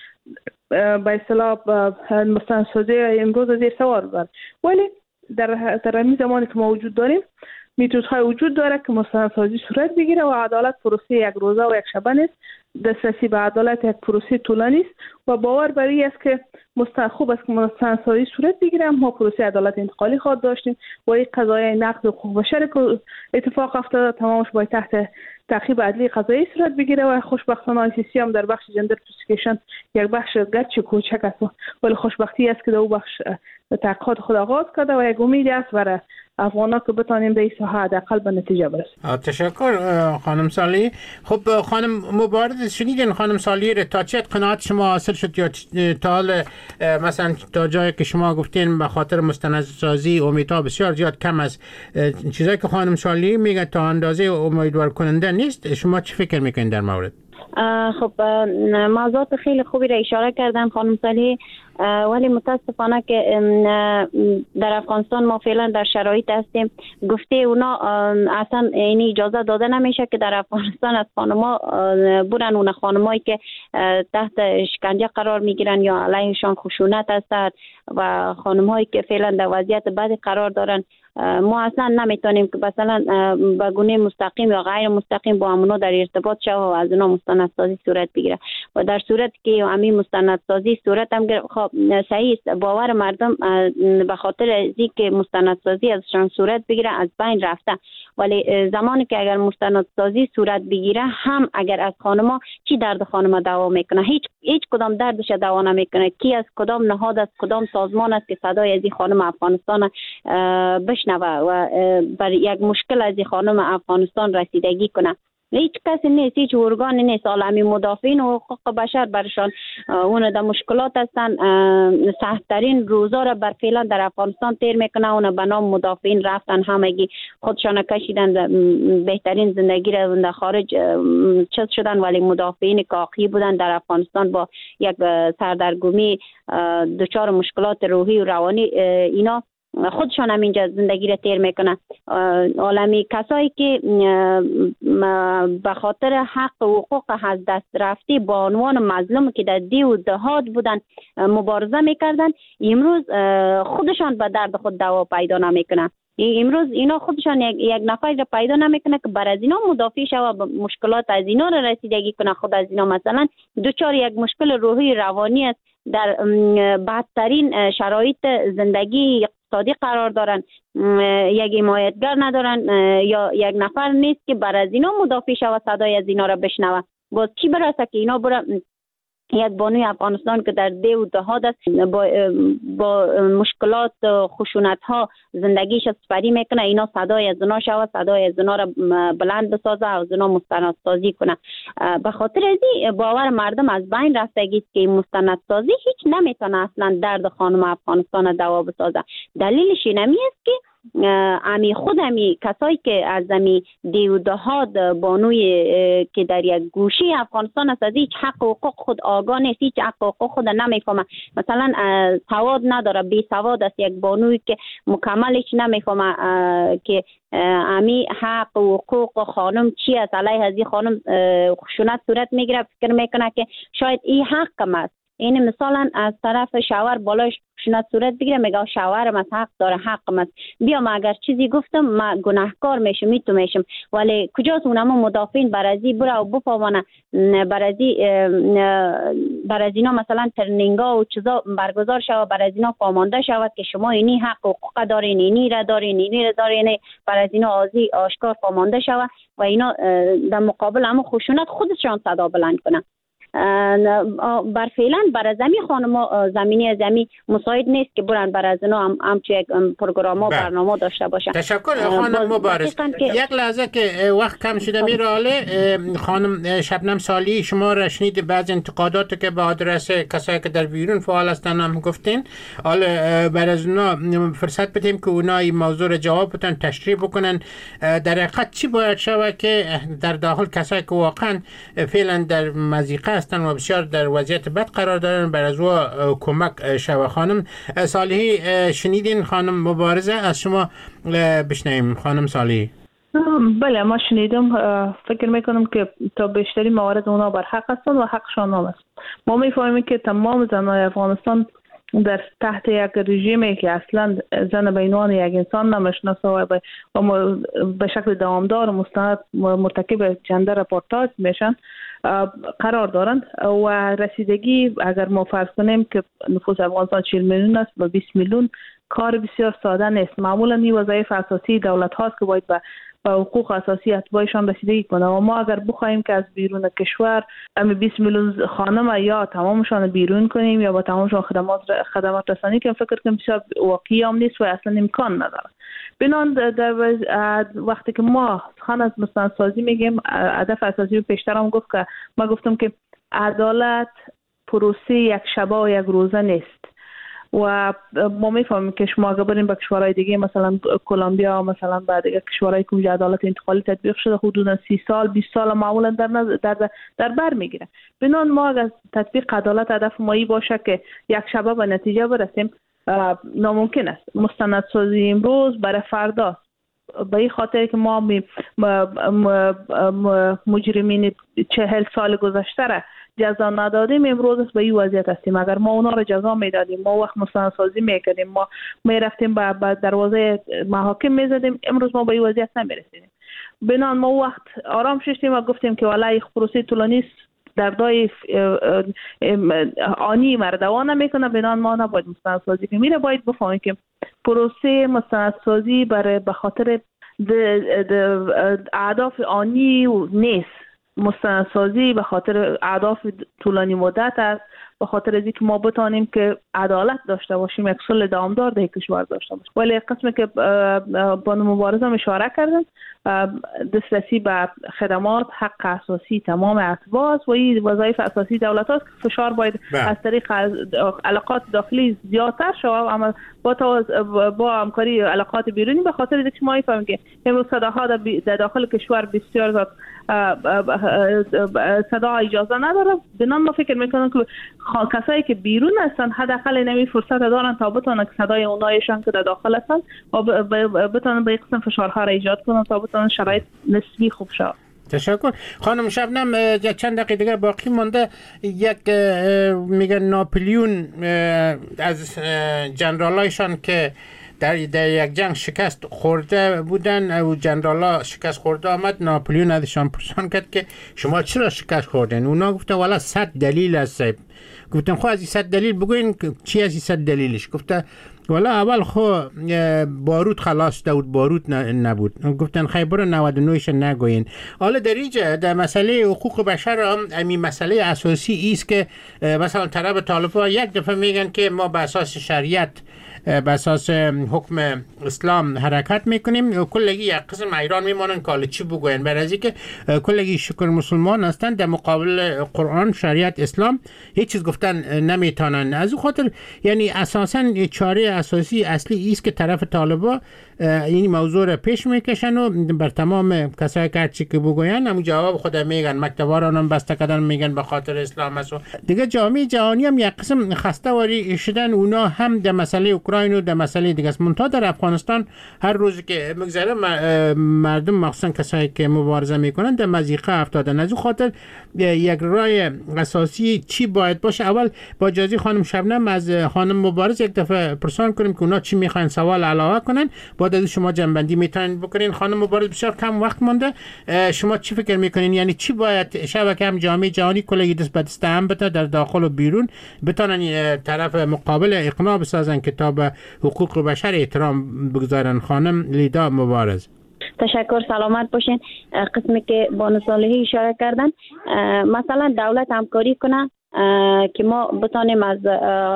به اصطلاح مستندسازی امروز از زیر سوال ببره. ولی در در این زمانی که ما وجود داریم میتودهای وجود داره که مستندسازی صورت بگیره و عدالت پروسه یک روزه و یک شبه نیست. دسترسی به عدالت یک پروسه طولانی است و باور بر این است که مستند خوب است که مستندسازی صورت بگیره. ما پروسه عدالت انتقالی خواهد داشتیم و این قضایای نقض حقوق بشر که اتفاق افتاده تمامش باید تحت تعقیب عدلی قضایی صورت بگیره و خوشبختانه آی سی سی هم در بخش جندر پروسیکیشن یک بخش گرچه کوچک است ولی خوشبختی است که در او بخش تحقیقات خود آغاز کرده و یک امید است برای افغانا که بتانیم به این ساحه حداقل به نتیجه برسیم. تشکر خانم صالحی. خب خانم مبارز شنیدین خانم صالحی تا چه قناعت شما حاصل شد یا تا حال مثلا تا جایی که شما گفتین به خاطر مستندسازی امیدها بسیار زیاد کم است، چیزایی که خانم صالحی میگه تا اندازه امیدوار کننده نیست، شما چه فکر میکنین در مورد؟ خب موضوعات خیلی خوبی را اشاره کردن خانم صالحی، ولی متاسفانه که در افغانستان ما فعلا در شرایط هستیم گفته اونا اصلا این اجازه داده نمیشه که در افغانستان از خانما برن، اون خانمایی که تحت شکنجه قرار میگیرن یا علیهشان خشونت هست و خانمایی که فعلا در وضعیت بدی قرار دارن، ما اصلا نمیتونیم که مثلا به گونه مستقیم یا غیر مستقیم با همونا در ارتباط شو و از اونا مستندسازی صورت بگیره و در صورت که همین مستندسازی صورت هم خب صحیح است، باور مردم به خاطر از اینکه مستندسازی ازشان صورت بگیره از بین رفته، ولی زمانی که اگر مستندسازی صورت بگیره هم اگر از خانما چی درد خانما دوا میکنه، هیچ هیچ کدام دردش دوا نمیکنه. کی از کدام نهاد از کدام سازمان است که صدای از این خانم افغانستان بشنوه و بر یک مشکل از این خانم افغانستان رسیدگی کنه؟ هیچ کسی نیست، هیچ ارگانی نیست. عالمی مدافعین و حقوق بشر برشان اون در مشکلات هستن، سخت‌ترین روزا را بر فعلا در افغانستان تیر میکنه. اون به نام مدافعین رفتن، همگی خودشان کشیدن بهترین زندگی را در خارج چیز شدن، ولی مدافعین کاقی بودن در افغانستان با یک سردرگمی دچار مشکلات روحی و روانی اینا خودشان هم اینجا زندگی را تیر میکنه. عالمی کسایی که به خاطر حق و حقوق از دست رفتی با عنوان مظلوم که در دی و دهات بودن مبارزه میکردن، امروز خودشان به درد خود دوا پیدا نمیکنه. امروز اینا خودشان یک, یک نفر را پیدا نمیکنه که بر از اینا مدافع شوه و مشکلات از اینا را رسیدگی کنه. خود از اینا مثلا دوچار یک مشکل روحی روانی است، در بدترین شرایط زندگی اقتصادی قرار دارن، یک حمایتگر ندارن یا یک نفر نیست که بر از اینا مدافع شوه صدای از اینا را بشنوه. باز چی برسه که اینا برن یک بانوی افغانستان که در ده و دهات است با, با مشکلات خشونت ها زندگیش سپری میکنه، اینا صدای از اونا شوه، صدای از اونا را بلند بسازه و از اونا مستندسازی کنه. به خاطر ازی باور مردم از بین رفتگی که مستندسازی هیچ نمیتونه اصلا درد خانم افغانستان دوا بسازه. دلیلش اینمی است که امی خود امی کسایی که از امی دیودهات بانوی که در یک گوشه افغانستان است از هیچ حق و حقوق خود آگاه نیست، هیچ حق و حقوق خود نمیفهمه. مثلا سواد نداره، بی سواد است، یک بانوی که مکملش نمیفهمه که امی حق و حقوق خانم چی است. علیه از این خانم خشونت صورت میگیره، فکر میکنه که شاید این حقم است. این مثلا از طرف شوهر بالاش خشونت صورت بگیره، میگه شوهرم از حق داره، حقم است، بیا ما اگر چیزی گفتم ما گناهکار میشم، میتو میشم. ولی کجاست اونم مدافعین برازی بره و بفهمونه، برازی برازینا مثلا ترنینگا و چیزا برگزار شود، برازینا فهمانده شود که شما اینی حق و حقوق دارین، اینی را دارین، اینی را دارین، برازینا آزی آشکار فهمانده شود و اینا در مقابل هم خشونت خودشان صدا بلند کنه. بر فعلا بر زمین خانم زمینی زمین مساعد نیست که برن بر از اینا هم همچه یک پروگرام و برنامه داشته باشن. تشکر خانم مبارز. یک لحظه که وقت کم شده میراله، خانم شبنم صالحی شما را شنید بعض انتقادات که به آدرس کسایی که در بیرون فعال هستن هم گفتین، حالا بر از اونا فرصت بدیم که اونا این موضوع را جواب بدن، تشریح بکنن. در حقیقت چی باید شود که در داخل کسایی که واقعا فعلا در مضیقه و بسیار در وضعیت بد قرار دارن بر از او کمک شوه؟ خانم صالحی شنیدین خانم مبارزه، از شما بشنویم. خانم صالحی. بله ما شنیدم، فکر میکنم که تا بیشتری موارد اونا بر حق هستن و حقشان هم است. ما میفهمیم که تمام زنای افغانستان در تحت یک رژیمی که اصلا زن به عنوان یک انسان نمیشناسه و به شکل دوامدار مستند مرتکب جندر رپورتاج میشن قرار دارند و رسیدگی اگر ما فرض کنیم که نفوس افغانستان چهل میلیون است با بیست میلیون کار بسیار ساده نیست. معمولا این وظایف اساسی دولت هاست که باید به به حقوق اساسی اتباعشان رسیدگی کنه و ما اگر بخوایم که از بیرون کشور ام بیست میلیون خانم یا تمامشان بیرون کنیم یا با تمامشان خدمات خدمات رسانی کنیم، فکر کنم بسیار واقعی هم نیست و اصلا امکان نداره. بنان در وقتی که ما سخن از مستندسازی میگیم، هدف اساسی پیشتر هم گفت که ما گفتم که عدالت پروسه یک شبه و یک روزه نیست. و ما میفهمیم که شما اگر بریم به کشورهای دیگه مثلا کلمبیا مثلا به دیگه کشورهای که عدالت انتقالی تطبیق شده حدودا سی سال بیست سال معمولا در در در بر میگیره. بنان ما اگر تطبیق عدالت هدف ما این باشه که یک شبه به نتیجه برسیم ناممکن است. مستندسازی امروز برای فردا به این خاطر که ما مجرمین چهل سال گذشته را جزا ندادیم امروز به این وضعیت هستیم. اگر ما اونا را جزا میدادیم ما وقت مستندسازی میکردیم ما میرفتیم به دروازه محاکم میزدیم امروز ما به این وضعیت نمیرسیدیم. بنان ما وقت آرام شدیم و گفتیم که والله پروسه طولانی در دای آنی مردوان نمیکنه. بنان ما نباید مستندسازی کنیم. میره باید بفهمیم که پروسه مستندسازی برای به خاطر اهداف آنی نیست. مستندسازی به خاطر اهداف طولانی مدت است، به خاطر از اینکه ما بتانیم که عدالت داشته باشیم، یک صلح دوامدار در کشور داشته باشیم. ولی قسمی که بانو مبارزه هم اشاره کردن دسترسی به خدمات حق اساسی تمام اتباع است و این وظایف اساسی دولت است که فشار باید بله. از طریق علاقات داخلی زیادتر شود اما با با همکاری علاقات بیرونی. به خاطر اینکه ما میفهمیم که امروز صداها در داخل کشور بسیار زیاد صدا اجازه نداره. بنان ما فکر میکنم که کسایی که بیرون هستن حداقل نمی فرصت دارن تا بتونن صدای اونایشان که در داخل هستن و بتونن به قسم فشارها را ایجاد کنن تا بتونن شرایط نسبی خوب شود. تشکر. خانم شبنم یک چند دقیقه دیگر باقی مانده. یک میگن ناپلیون از جنرالایشان که در, در یک جنگ شکست خورده بودن و جنرالا شکست خورده آمد، ناپلیون ازشان پرسان کرد که شما چرا شکست خوردن؟ اونا گفتن والا صد دلیل است. گفتن خب از این صد دلیل بگوین چی از این صد دلیلش؟ گفته والا اول خو بارود خلاص بود بارود نبود. گفتن خیلی برو نود و نهش نگوین. حالا در اینجا در مسئله حقوق بشر هم همین مسئله اساسی است که مثلا طرف طالبان یک دفعه میگن که ما به اساس شریعت به اساس حکم اسلام حرکت میکنیم، کلگی یک قسم ایران میمانن که حالا چی بگوین، برای از اینکه کلگی شکر مسلمان هستن در مقابل قرآن شریعت اسلام هیچ چیز گفتن نمیتونن. از اون خاطر یعنی اساسا چاره اساسی اصلی است که طرف طالبا این موضوع را پیش میکشن و بر تمام کسایی که چی که بگوین همون جواب خود میگن. مکتباران هم بسته کردن میگن به خاطر اسلام است. دیگه جامعه جهانی هم یک قسم خسته واری شدن. اونا هم در مسئله اوکراین و در مسئله دیگه است. منتها در افغانستان هر روز که مگذره مردم مخصوصا کسایی که مبارزه میکنن در مضیقه افتادن. از اون خاطر یک راه اساسی چی باید باشه؟ اول با اجازه خانم شبنم از خانم مبارز یک دفعه پرسان کنیم که اونا چی میخواین سوال علاوه کنن، بعد از شما جنبندی میتونید بکنین. خانم مبارز بسیار کم وقت مونده، شما چی فکر میکنین؟ یعنی چی باید شبکه هم جامعه جهانی کلی دست به دست هم بده در داخل و بیرون بتونن طرف مقابل اقناع بسازن که تا به حقوق بشر احترام بگذارن؟ خانم لیدا مبارز. تشکر، سلامت باشین. قسمی که بانو صالحی اشاره کردن مثلا دولت همکاری کنه که ما بتانیم از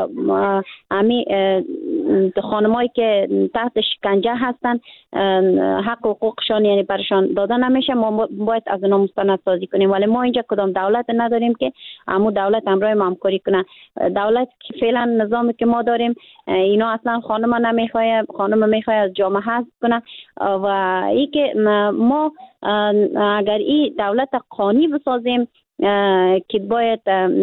امی خانمایی که تحت شکنجه هستن حق و حقوقشان یعنی برشان داده نمیشه، ما باید از اونا مستند سازی کنیم. ولی ما اینجا کدام دولت نداریم که امو دولت همراه ما همکاری کنه. دولت که فعلا نظامی که ما داریم اینا اصلا خانم نمیخواه، خانم میخواه از جامعه حذف کنه و ای که ما اگر این دولت قانونی بسازیم که باید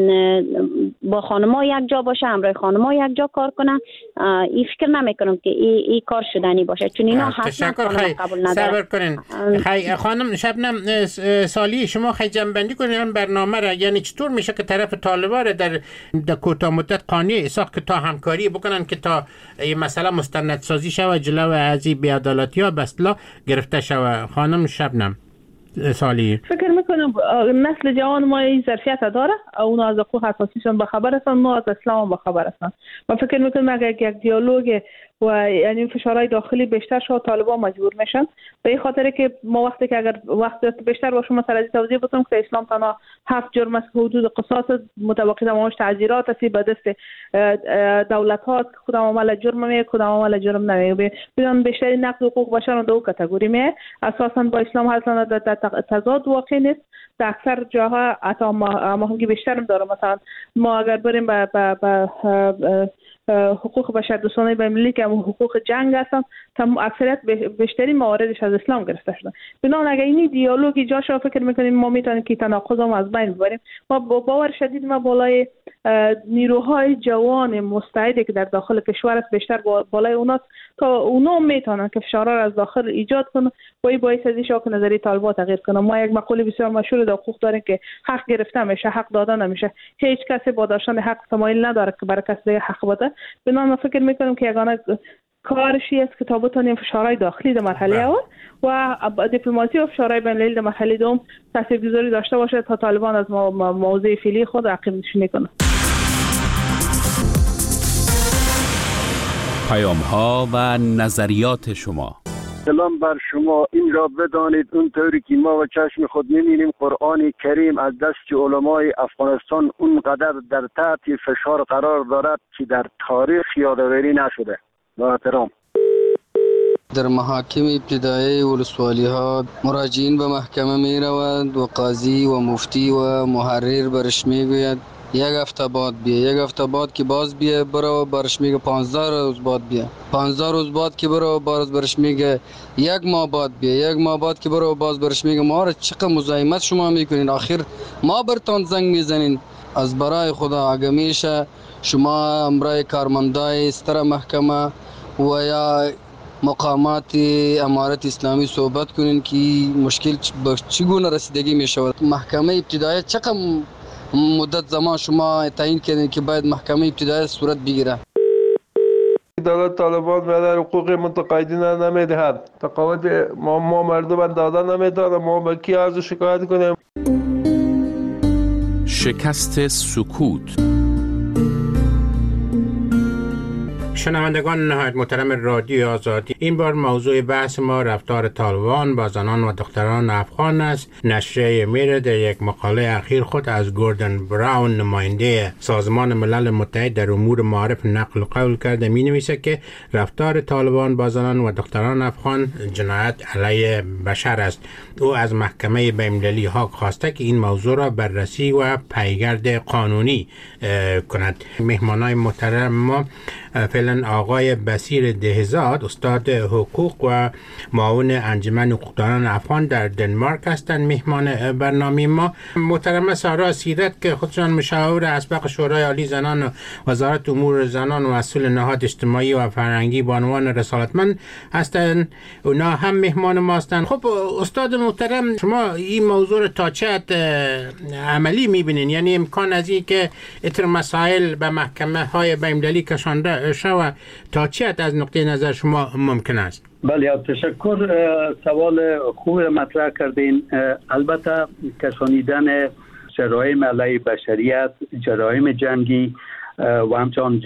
با خانم‌ها یک جا باشه، همراه خانم‌ها یک جا کار کنن، این فکر نمی‌کنم که این ای کار شدنی باشه، چون اینا حتما قبول ندارن. صبر کنین. خیلی خانم شبنم سالی شما خیلی جنبندی کنین برنامه را، یعنی چطور میشه که طرف طالبان در در کوتاه مدت قانونی اساق که تا همکاری بکنن که تا این مسئله مستندسازی شود جلو از این بی‌عدالتی‌ها به اصطلاح گرفته شود؟ خانم شبنم سالی فکر میکنم نسل جوان ما این ظرفیت داره، اونا از حقوق اساسیشون به خبر هستن، ما از اسلام به خبر هستن. من فکر میکنم اگر یک دیالوگ و یعنی فشارهای داخلی بیشتر شد طالبان مجبور میشن، به این خاطر که ما وقتی که اگر وقت بیشتر باشه مثلا از توضیح بدم که اسلام تنها هفت جرم است، حدود قصاص متوقع تمامش تعزیرات است به دست دولت ها که کدام عمل جرم میه کدام عمل جرم نمیه. بیان بیشتر نقض حقوق بشر دو کاتگوری میه، اساسا با اسلام اصلا در تضاد واقع نیست. در اکثر جاها حتی ما همگی بیشتر هم داره. مثلا ما اگر بریم به حقوق بشر دوستانه بین‌المللی که حقوق جنگ هستن تم اکثریت بیشتری مواردش از اسلام گرفته شده. بنابراین اگر این دیالوگ ایجاد شد فکر میکنیم ما میتونیم که تناقض هم از بین ببریم. ما با باور شدید ما بالای نیروهای جوان مستعدی که در داخل کشور است بیشتر بالای اوناست تا اونا میتونن که فشارها از داخل ایجاد کنن و این باعث از که نظری طالبان تغییر کنه. ما یک مقوله بسیار مشهور در حقوق داریم که حق گرفته میشه، حق داده نمیشه. هیچ کسی با داشتن حق تمایل نداره که برای کسی حق بده. بنابراین ما فکر میکنم که یگانه کارشی است که تا بتونیم فشارهای داخلی در مرحله اول و دیپلماسی و فشارهای بین‌المللی در مرحله دوم تاثیرگذاری داشته باشه تا طالبان از موضوع فعلی خود عقب نشینی کنه. پیام ها و نظریات شما. سلام بر شما. این را بدانید اونطوری که ما و چشم خود می‌بینیم قرآن کریم از دست علمای افغانستان اونقدر در تحت فشار قرار دارد که در تاریخ یادآوری نشده. با احترام. در محاکم ابتدایی ولسوالی ها مراجعین به محکمه می روند و قاضی و مفتی و محرر برش می گوید یک هفته بعد بیا، یک هفته بعد که باز بیا برو برش میگه پانزده روز بعد بیا، پانزده روز بعد که برو باز برش میگه یک ماه بعد بیا، یک ماه بعد که برو باز برش میگه ما را چقدر مزاحمت شما میکنین، آخر ما برتان زنگ میزنین. از برای خدا اگه میشه شما امرای کارمندای ستر محکمه و یا مقامات امارت اسلامی صحبت کنین که مشکل به چگونه رسیدگی میشود. محکمه ابتدایی چقدر مدت زمان شما تعیین کردین که باید محکمه ابتدایی صورت بگیره؟ دولت طالبان برای حقوق متقاعدین نمیدهد. تقاعد ما, ما مردم دادن نمیداد. ما به کی عرض شکایت کنیم؟ شکست سکوت. شنوندگان نهایت محترم رادیو آزادی، این بار موضوع بحث ما رفتار طالبان با زنان و دختران افغان است. نشریه میر در یک مقاله اخیر خود از گوردن براون نماینده سازمان ملل متحد در امور معارف نقل قول کرده. می نویسه که رفتار طالبان با زنان و دختران افغان جنایت علیه بشر است. او از محکمه بین‌المللی هاگ خواسته که این موضوع را بررسی و پیگرد قانونی کند. مهمانای محترم ما فعلا آقای بصیر دهزاد، استاد حقوق و معاون انجمن حقوقدانان افغان در دنمارک هستند مهمان برنامه ما. محترمه سارا سیرت که خودشان مشاور اسبق شورای عالی زنان و وزارت امور زنان و مسئول نهاد اجتماعی و فرهنگی با عنوان رسالتمند هستند، اونا هم مهمان ما هستند. خب استاد محترم، شما این موضوع را تا چه حد عملی میبینین؟ یعنی امکان از این که اتر مسائل به محکمه های بین‌المللی کشانده شو تا چه حد از نقطه نظر شما ممکن است؟ بله، تشکر. سوال خوب مطرح کردین. البته کشانیدن جرایم علیه بشریت، جرایم جنگی و همچنان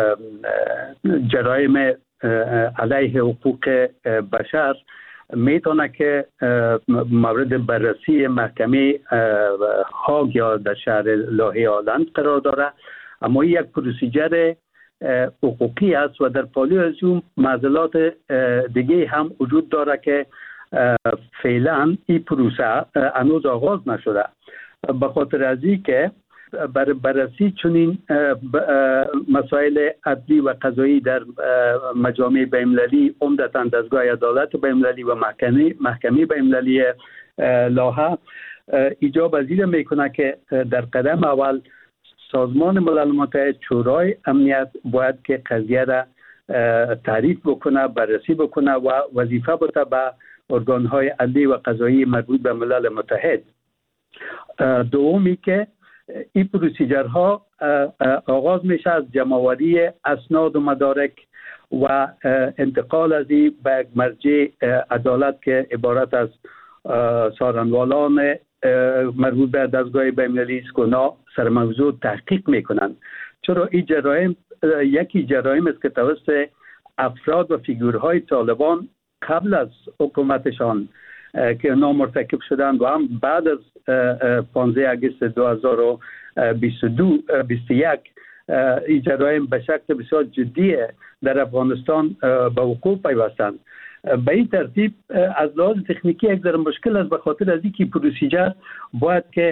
جرایم علیه حقوق بشر میتونه که مورد بررسی محکمه هاگ یا در شهر لاهه هالند قرار داره، اما یک پروسیجر حقوقی است و در پالی از اون معضلات دیگه هم وجود داره که فعلا این پروسه هنوز آغاز نشده. به خاطر از این که برای بررسی چنین مسائل عدلی و قضایی در مجامع بین‌المللی، عمدتاً دستگاه عدالت بین‌المللی و محکمه محکمه بین‌المللی لاهه، ایجاب پذیر میکنه که در قدم اول سازمان ملل متحد، شورای امنیت باید که قضیه را تعریف بکنه، بررسی بکنه و وظیفه بده به ارگان‌های عدلی و قضایی مربوط به ملل متحد. دومی که این پروسیجرها آغاز میشه از جمع‌آوری اسناد و مدارک و انتقال از این به مرجع عدالت که عبارت از سارنوالان مربوط به دستگاه بین‌المللی است که اونا سر موضوع تحقیق میکنن. چرا این جرایم یکی جرایم است که توسط افراد و فیگورهای طالبان قبل از حکومتشان که اونا مرتکب شدند و هم بعد از پانزده آگوست دو هزار و بیست و دو بیست و یک این جرایم به شکل بسیار جدی در افغانستان به وقوع پیوستند. به این ترتیب از لحاظ تکنیکی یک ذره مشکل است، به خاطر از اینکه پروسیجر باید که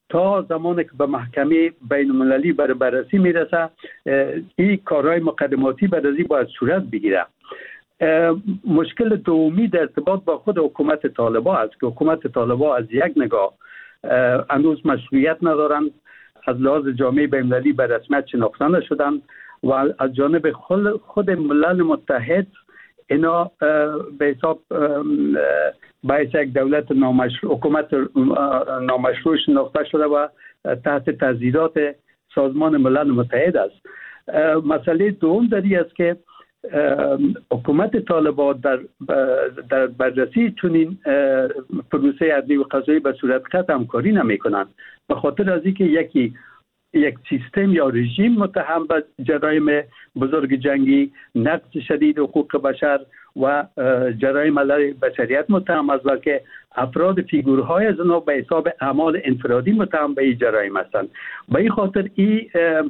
تا زمانی که به محکمه بین المللی بر بررسی میرسه این کارهای مقدماتی بعد از این باید صورت بگیره. مشکل دومی در ارتباط با خود حکومت طالبان است که حکومت طالبان از یک نگاه هنوز مشروعیت ندارند، از لحاظ جامعه بین‌المللی به رسمیت شناخته نشدند و از جانب خود ملل متحد اینا به حساب باعث یک دولت نامشروع حکومت نامشروع شناخته شده و تحت تضییعات سازمان ملل متحد است. مسئله دوم در این است که حکومت طالبان در در بررسی چنین پروسه عدلی و قضایی به صورت قطع همکاری نمی کنند، به خاطر از اینکه یکی یک سیستم یا رژیم متهم به جرایم بزرگ جنگی، نقض شدید حقوق بشر و جرایم علیه بشریت متهم است و که افراد فیگورهای از آنها به حساب اعمال انفرادی متهم به این جرایم هستند. به این خاطر این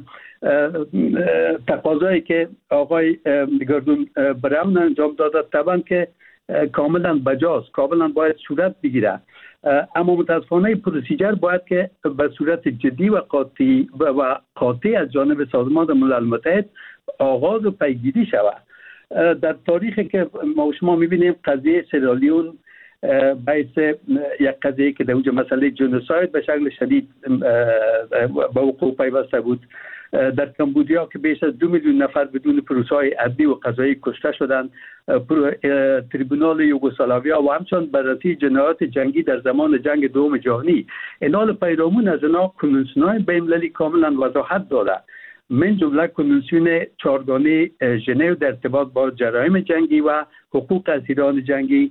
تقاضایی که آقای گردون براون انجام داده طبعا که کاملا بجاست، کاملا باید صورت بگیره، اما متاسفانه پروسیجر باید که به صورت جدی و قاطی و قاطع از جانب سازمان ملل متحد آغاز و پیگیری شود. در تاریخی که ما شما میبینیم قضیه سیرالیون باعث یک قضیه که در اونجا مسئله جنوساید به شکل شدید به وقوع پیوسته بود، در کمبودیا که بیش از دو میلیون نفر بدون پروسه‌های عدلی و قضایی کشته شدند، تریبونال یوگسلاویا و همچنین بررسی جنایات جنگی در زمان جنگ دوم جهانی، اینال پیرامون از اینا کنوانسیون‌های بین‌المللی کاملا وضاحت داده، من جمله کنوانسیون چهارگانه ژنو در ارتباط با جرایم جنگی و حقوق اسیران جنگی،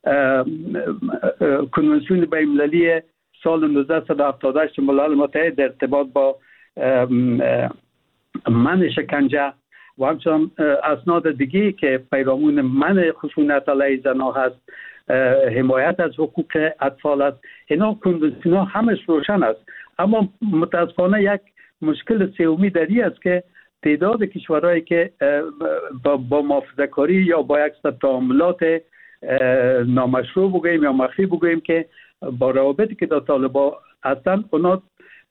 کنوانسیون بین‌المللی سال نوزده هفتاد و هشت ملل متحد در ارتباط با من شکنجه و همچنان اسناد دیگه که پیرامون من خشونت علیه زنها هست، حمایت از حقوق اطفال است، اینا کنوانسیون ها همش روشن است. اما متاسفانه یک مشکل سومی در این است که تعداد کشورهایی که با, با محافظه‌کاری یا با یک تعاملات نامشروع بگوییم یا مخفی بگوییم که با روابطی که در طالبان هستند اونا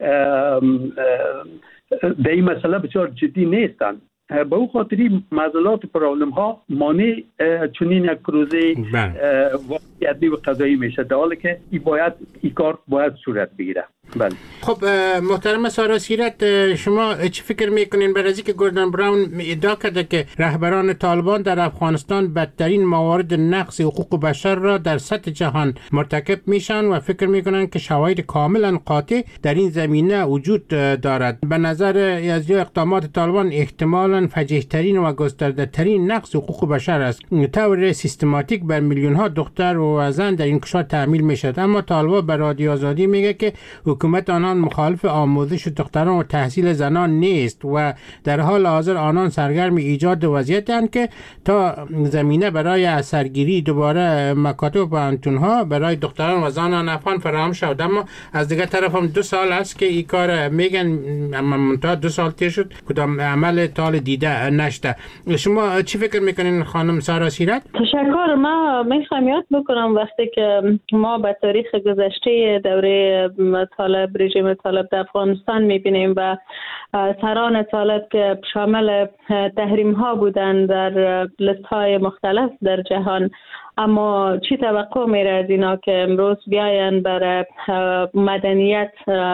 در این مسئله بسیار جدی نیستند. به او خاطری معضلات و پرابلم ها مانع چنین یک پروژه واقعی عدلی و قضایی میشه، در حالی که این باید این کار باید صورت بگیره. بله. خب محترم سارا سیرت، شما چی فکر میکنین برای اینکه گوردن براون ادعا کرده که رهبران طالبان در افغانستان بدترین موارد نقض حقوق بشر را در سطح جهان مرتکب میشن و فکر میکنن که شواهد کاملا قاطع در این زمینه وجود دارد؟ به نظر از اقدامات طالبان احتمالاً فجیح‌ترین و گسترده‌ترین نقض حقوق بشر است. طور سیستماتیک بر میلیون ها دختر و زن در این کشور تحمیل میشد، اما طالبان به رادیو آزادی میگه که حکومت آنان مخالف آموزش دختران و تحصیل زنان نیست و در حال حاضر آنان سرگرم ایجاد وضعیتند که تا زمینه برای سرگیری دوباره مکاتب و پانتونها برای دختران و زنان افغان فراهم شد. اما از دیگر طرف هم دو سال است که این کار میگن، اما منتها دو سال تیر شد کدام عمل طال دیده نشده. شما چی فکر میکنین خانم سارا سیرت؟ تشکر. ما میخوام یاد بکنم وقتی که ما به تاریخ گذشته دوره طالب، رژیم طالب در افغانستان میبینیم و سران طالب که شامل تحریم ها بودند در لیست های مختلف در جهان، اما چی توقع میره از اینا که امروز بیاین برای مدنیت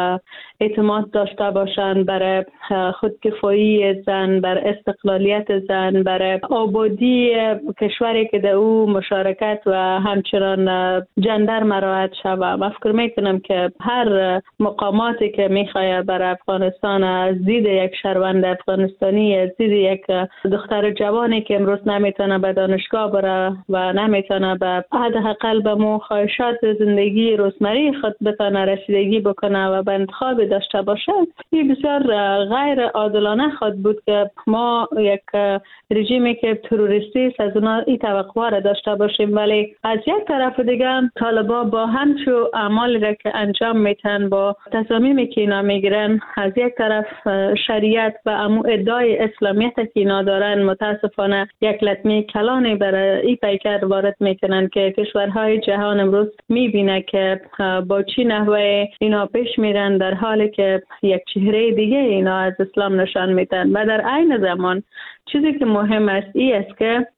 اعتماد داشته باشن، برای خودکفایی زن، برای استقلالیت زن، برای آبادی کشوری که در او مشارکت و همچنان جندر مراعات شود. من فکر میکنم که هر مقاماتی که میخواه برای افغانستان از دید یک شهروند افغانستانی، از دید یک دختر جوانی که امروز نمیتونه به دانشگاه بره و نمیتونه به حداقل به مو خواهشات زندگی روزمره خود بتونه رسیدگی بکنه و به انتخاب داشته باشه، این بسیار غیر عادلانه خود بود که ما یک رژیمی که تروریستی است از اونا این توقع را داشته باشیم. ولی از یک طرف دیگه طالبان با همچو اعمالی را که انجام میتن، با تصامیمی که اینا میگیرن، از یک طرف شریعت و امو ادعای اسلامیت که اینا دارن متاسفانه یک لطمه کلانی برای این پیکر وارد میکنن که کشورهای جهان امروز میبینه که با چی نحوه اینا پیش میرن، در حالی که یک چهره دیگه اینا از اسلام نشان میدن. و در عین زمان چیزی که مهم است ای است که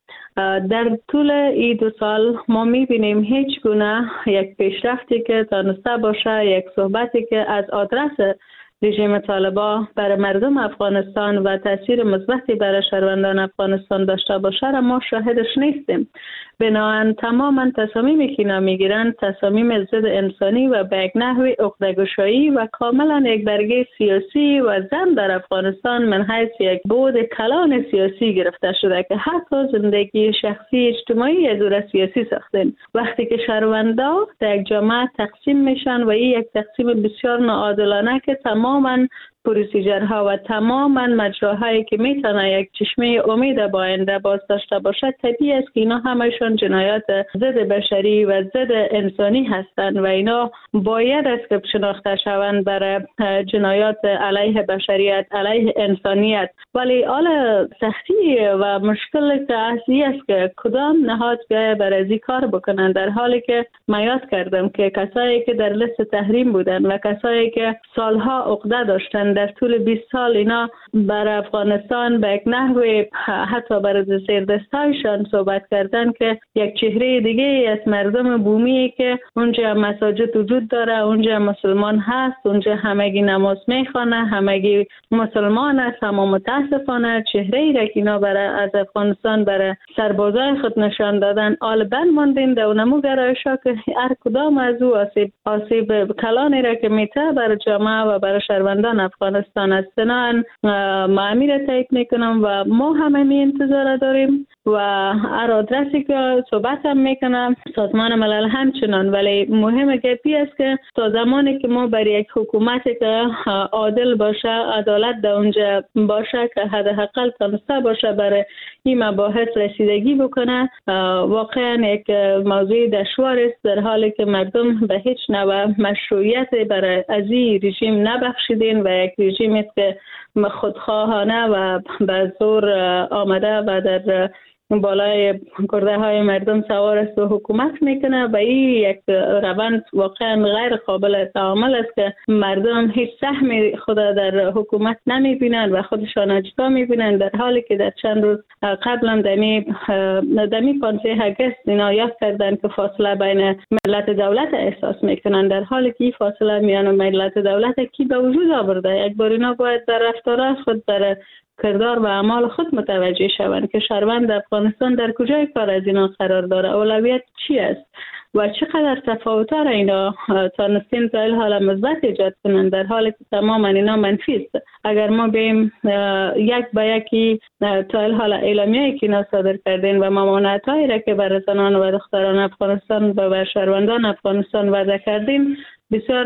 در طول این دو سال ما میبینیم هیچ گونه یک پیشرفتی که دانسته باشه، یک صحبتی که از آدرس رژیم طالبان برای مردم افغانستان و تاثیر مثبتی برای شهروندان افغانستان داشته باشه را ما شاهدش نیستیم. بنابراین تماما تصامیمی که اینا میگیرن تصامیم ضد انسانی و به یک نحوی عقده‌گشایی و کاملا یک برگه سیاسی و زن در افغانستان من حیث یک بود کلان سیاسی گرفته شده که حتی زندگی شخصی اجتماعی از او سیاسی ساختن. وقتی که شهروندا در یک جامعه تقسیم میشن و این یک تقسیم بسیار ناعادلانه که تماما پروسیجرها و تماما مجراهایی که میتونه یک چشمه امید با آینده باز داشته باشد، طبیعی است که اینا همشون جنایات ضد بشری و ضد انسانی هستند و اینا باید است که شناخته شوند برای جنایات علیه بشریت، علیه انسانیت. ولی حالا سختی و مشکل که اصلی است که کدام نهاد بیایه برای ازی کار بکنن، در حالی که من یاد کردم که کسایی که در لیست تحریم بودن و کسایی که سالها عقده داشتن در طول بیست سال اینا بر افغانستان به یک نحوی حتی بر زیردستایشان صحبت کردن که یک چهره دیگه از مردم بومی که اونجا مساجد وجود داره، اونجا مسلمان هست، اونجا همگی نماز میخوانه، همگی مسلمان است، اما متاسفانه چهره ای را که اینا برای از افغانستان برای سربازای خود نشان دادن آل بند ماندین در اونمو گرایشا که هر کدام از او آسیب آسیب کلانی را که میته برای جامعه و برای شهروندان افغانستان است. بنابراین ما امیر تایید میکنم و ما همه می انتظار داریم و هر آدرسی که صحبت هم میکنم سازمان ملل همچنان، ولی مهم گپی است که تا زمانی که ما برای یک حکومتی که عادل باشه، عدالت در اونجا باشه، که حداقل تونسته باشه برای این مباحث رسیدگی بکنه، واقعا یک موضوع دشوار است، در حالی که مردم به هیچ نوع مشروعیت برای از این رژیم نبخشیدین و یک رژیم است که خودخواهانه و به زور آمده و در بالای کرده های مردم سوار است و حکومت میکنه و این یک روند واقعا غیر قابل تعامل است که مردم هیچ سهمی خود در حکومت نمیبینن و خودشان اجدا میبینن، در حالی که در چند روز قبلا دمی دمی پانزده اگست اینا یاد کردن که فاصله بین ملت دولت احساس میکنن، در حالی که این فاصله میان ملت دولت کی به وجود آورده. یک بار اینا باید در رفتار خود در کردار و اعمال خود متوجه شوند که شهروند افغانستان در کجای کار از اینا قرار داره، اولویت چی است و چقدر تفاوت‌ها را اینا تانستین تا حال مثبت ایجاد کنند، در حالی که تماما اینا منفی است. اگر ما بیم یک به یکی تا حال اعلامیه‌ای که اینا صادر کردین و ممانعت‌هایی را که بر زنان و دختران افغانستان و بر شهروندان افغانستان وضع کردین بسیار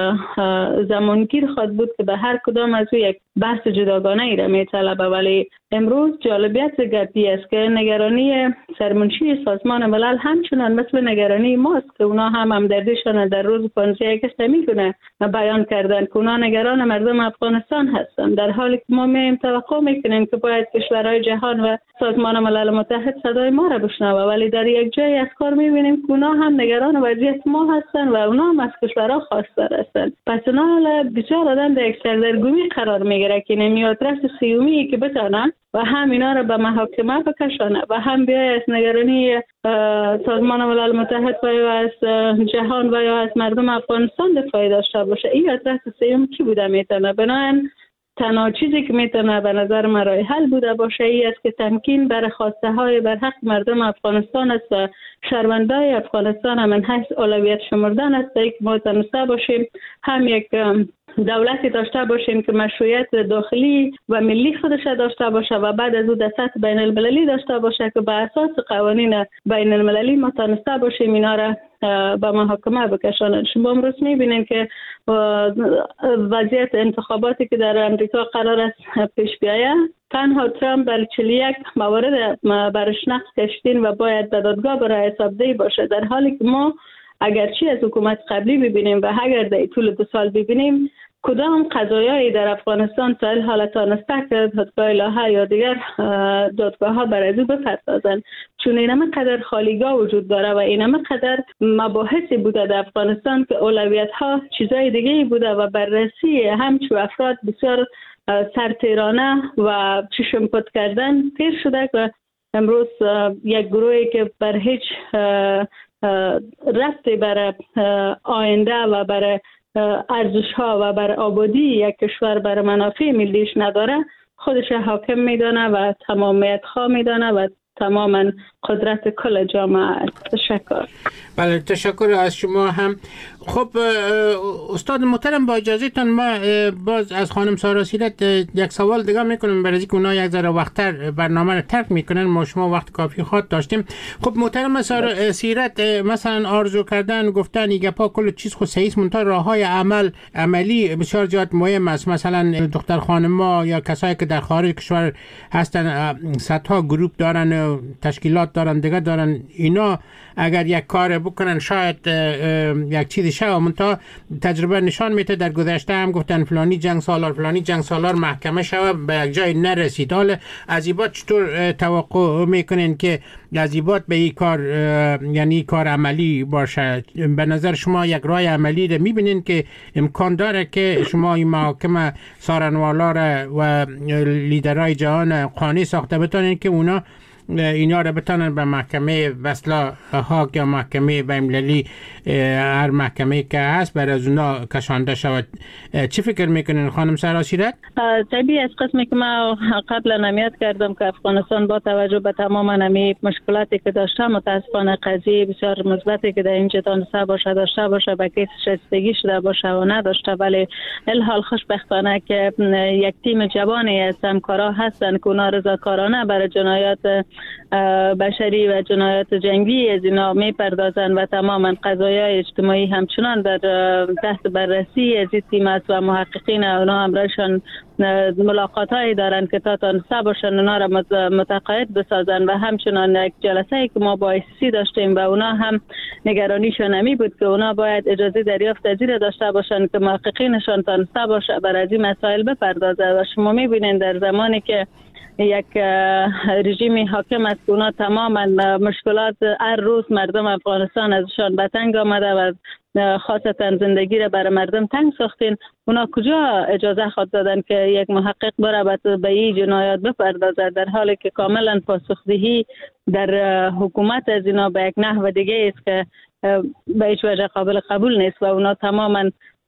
زمانگیر خواهد بود که به هر کدام از او یک بحث جداگانه ای را میطلبه. ولی امروز جالبیت گپی است که نگرانی سرمنشی سازمان ملل همچنان مثل نگرانی ماست که اونا هم همدردیشان در روز پانزده اگست میگونه بیان کردن که اونا نگران مردم افغانستان هستند، در حالی که ما میم توقع میکنیم که باید کشورهای جهان و سازمان ملل متحد صدای ما را بشنوه، ولی در یک جای از کار میبینیم که اونا هم نگران وضعیت ما هستند و اونا هم از کشورها خواستار هستند. پس اونا بسیار آدم در یک سردرگمی قرار میگیره که نمی آدرس سیومی که بتانن و هم اینا را به محاکمه بکشانه و هم بیای از نگرانی سازمان ملل متحد و یا از جهان و یا از مردم افغانستان دفاعی داشته باشه. این آدرس سیوم کی بوده میتونه؟ بنابراین تنها چیزی که میتونه به نظر من راه حل بوده باشه ای است که تمکین بر خواسته های بر حق مردم افغانستان است و شهروندای افغانستان هم من حیث اولویت شمردن است که ما تونسته باشیم هم یک دولتی داشته باشیم که مشروعیت داخلی و ملی خودش داشته باشه و بعد از او در سطح بین المللی داشته باشه که به اساس قوانین بین المللی ما تونسته باشیم اینا را به محاکمه بکشانند. شما امروز میبینید که وضعیت انتخاباتی که در امریکا قرار است پیش بیاید، تنها ترامپ بر چهل و یک موارد برش نقص کشیدین و باید به دادگاه برای حسابدهی باشه، در حالی که ما اگرچه از حکومت قبلی ببینیم و اگر در طول دو سال ببینیم کدام قضایایی در افغانستان تا این حال تانسته که دادگاه لاهه یا دیگر دادگاه ها بر از او بپردازند، چون اینم قدر خالیگاه وجود داره و اینم قدر مباحثی بوده در افغانستان که اولویت ها چیزای دیگه بوده و بررسی همچو افراد بسیار سرتیرانه و چشم پد کردن تیر شده که امروز یک گروهی که بر هیچ ربطی بر آینده و بر ارزش ها و بر آبادی یک کشور بر منافع ملیش نداره خودش حاکم میدانه و تمامیت خواه میدانه و تماما قدرت کل جامعه. تشکر. بله تشکر از شما هم. خب استاد محترم با اجازهتون ما باز از خانم سارا سیرت یک سوال دیگه میکنم برای اینکه اونا یک ذره وقت‌تر برنامه رو ترک میکنن، ما شما وقت کافی خود داشتیم. خب محترم سارا سیرت مثلا آرزو کردن گفتن این گپا کل چیز خود صحیح است، منتها راههای عمل عملی بسیار زیاد مهم است. مثلا دختر خانم‌ها یا کسایی که در خارج کشور هستن صدها گروپ دارن، تشکیلات دارن، دیگه دارن، اینا اگر یک کار بکنن شاید یک چیزی شد. منتها تجربه نشان میده در گذشته هم گفتن فلانی جنگ سالار فلانی جنگ سالار محکمه شود به یک جای نرسید. حالا از این بعد چطور توقع میکنین که از این بعد به این کار یعنی کار عملی باشه؟ به نظر شما یک راه عملی رو میبینین که امکان داره که شما این محاکم سارنوالا و لیدرهای جهان قانع ساخته بتونین که اونا اینا رو بتونن به محکمه وصلا هاگ یا محکمه بین‌المللی هر محکمه که هست برای از اونا کشانده شود؟ چی فکر میکنین خانم سارا سیرت؟ طبیعی از قسمی که ما قبلا نمیاد کردم که افغانستان با توجه به تمام نمی مشکلاتی که داشته متاسفانه قضیه بسیار مثبتی که در اینجا دانسته باشه داشته باشه به کیس شایستگی شده باشه و نداشته، ولی الحال خوشبختانه که یک تیم جوانی از همکارا هستن که اونا رضاکارانه برای جنایات بشری و جنایات جنگی از اینا می پردازن و تماما قضایای اجتماعی همچنان در تحت بررسی از این تیم است و محققین اونا همراهشان ملاقات هایی دارن که تا تانسته باشن اونا را متقاعد بسازن و همچنان یک جلسه که ما با آی سی سی داشتیم و اونا هم نگرانیشان همی بود که اونا باید اجازه دریافت از این داشته باشن که محققینشان تانسته باشه بر از این مسائل بپردازه. و شما میبینین در زمانی که یک رژیم حاکم است که اونا تماما مشکلات هر روز مردم افغانستان ازشان به تنگ آمده و خاصتا زندگی را برای مردم تنگ ساختین، اونا کجا اجازه خود دادن که یک محقق بره به این جنایات بپردازه، در حالی که کاملا پاسخدهی در حکومت از اینا به یک نحو دیگه است که به هیچ وجه قابل قبول نیست و اونا تماما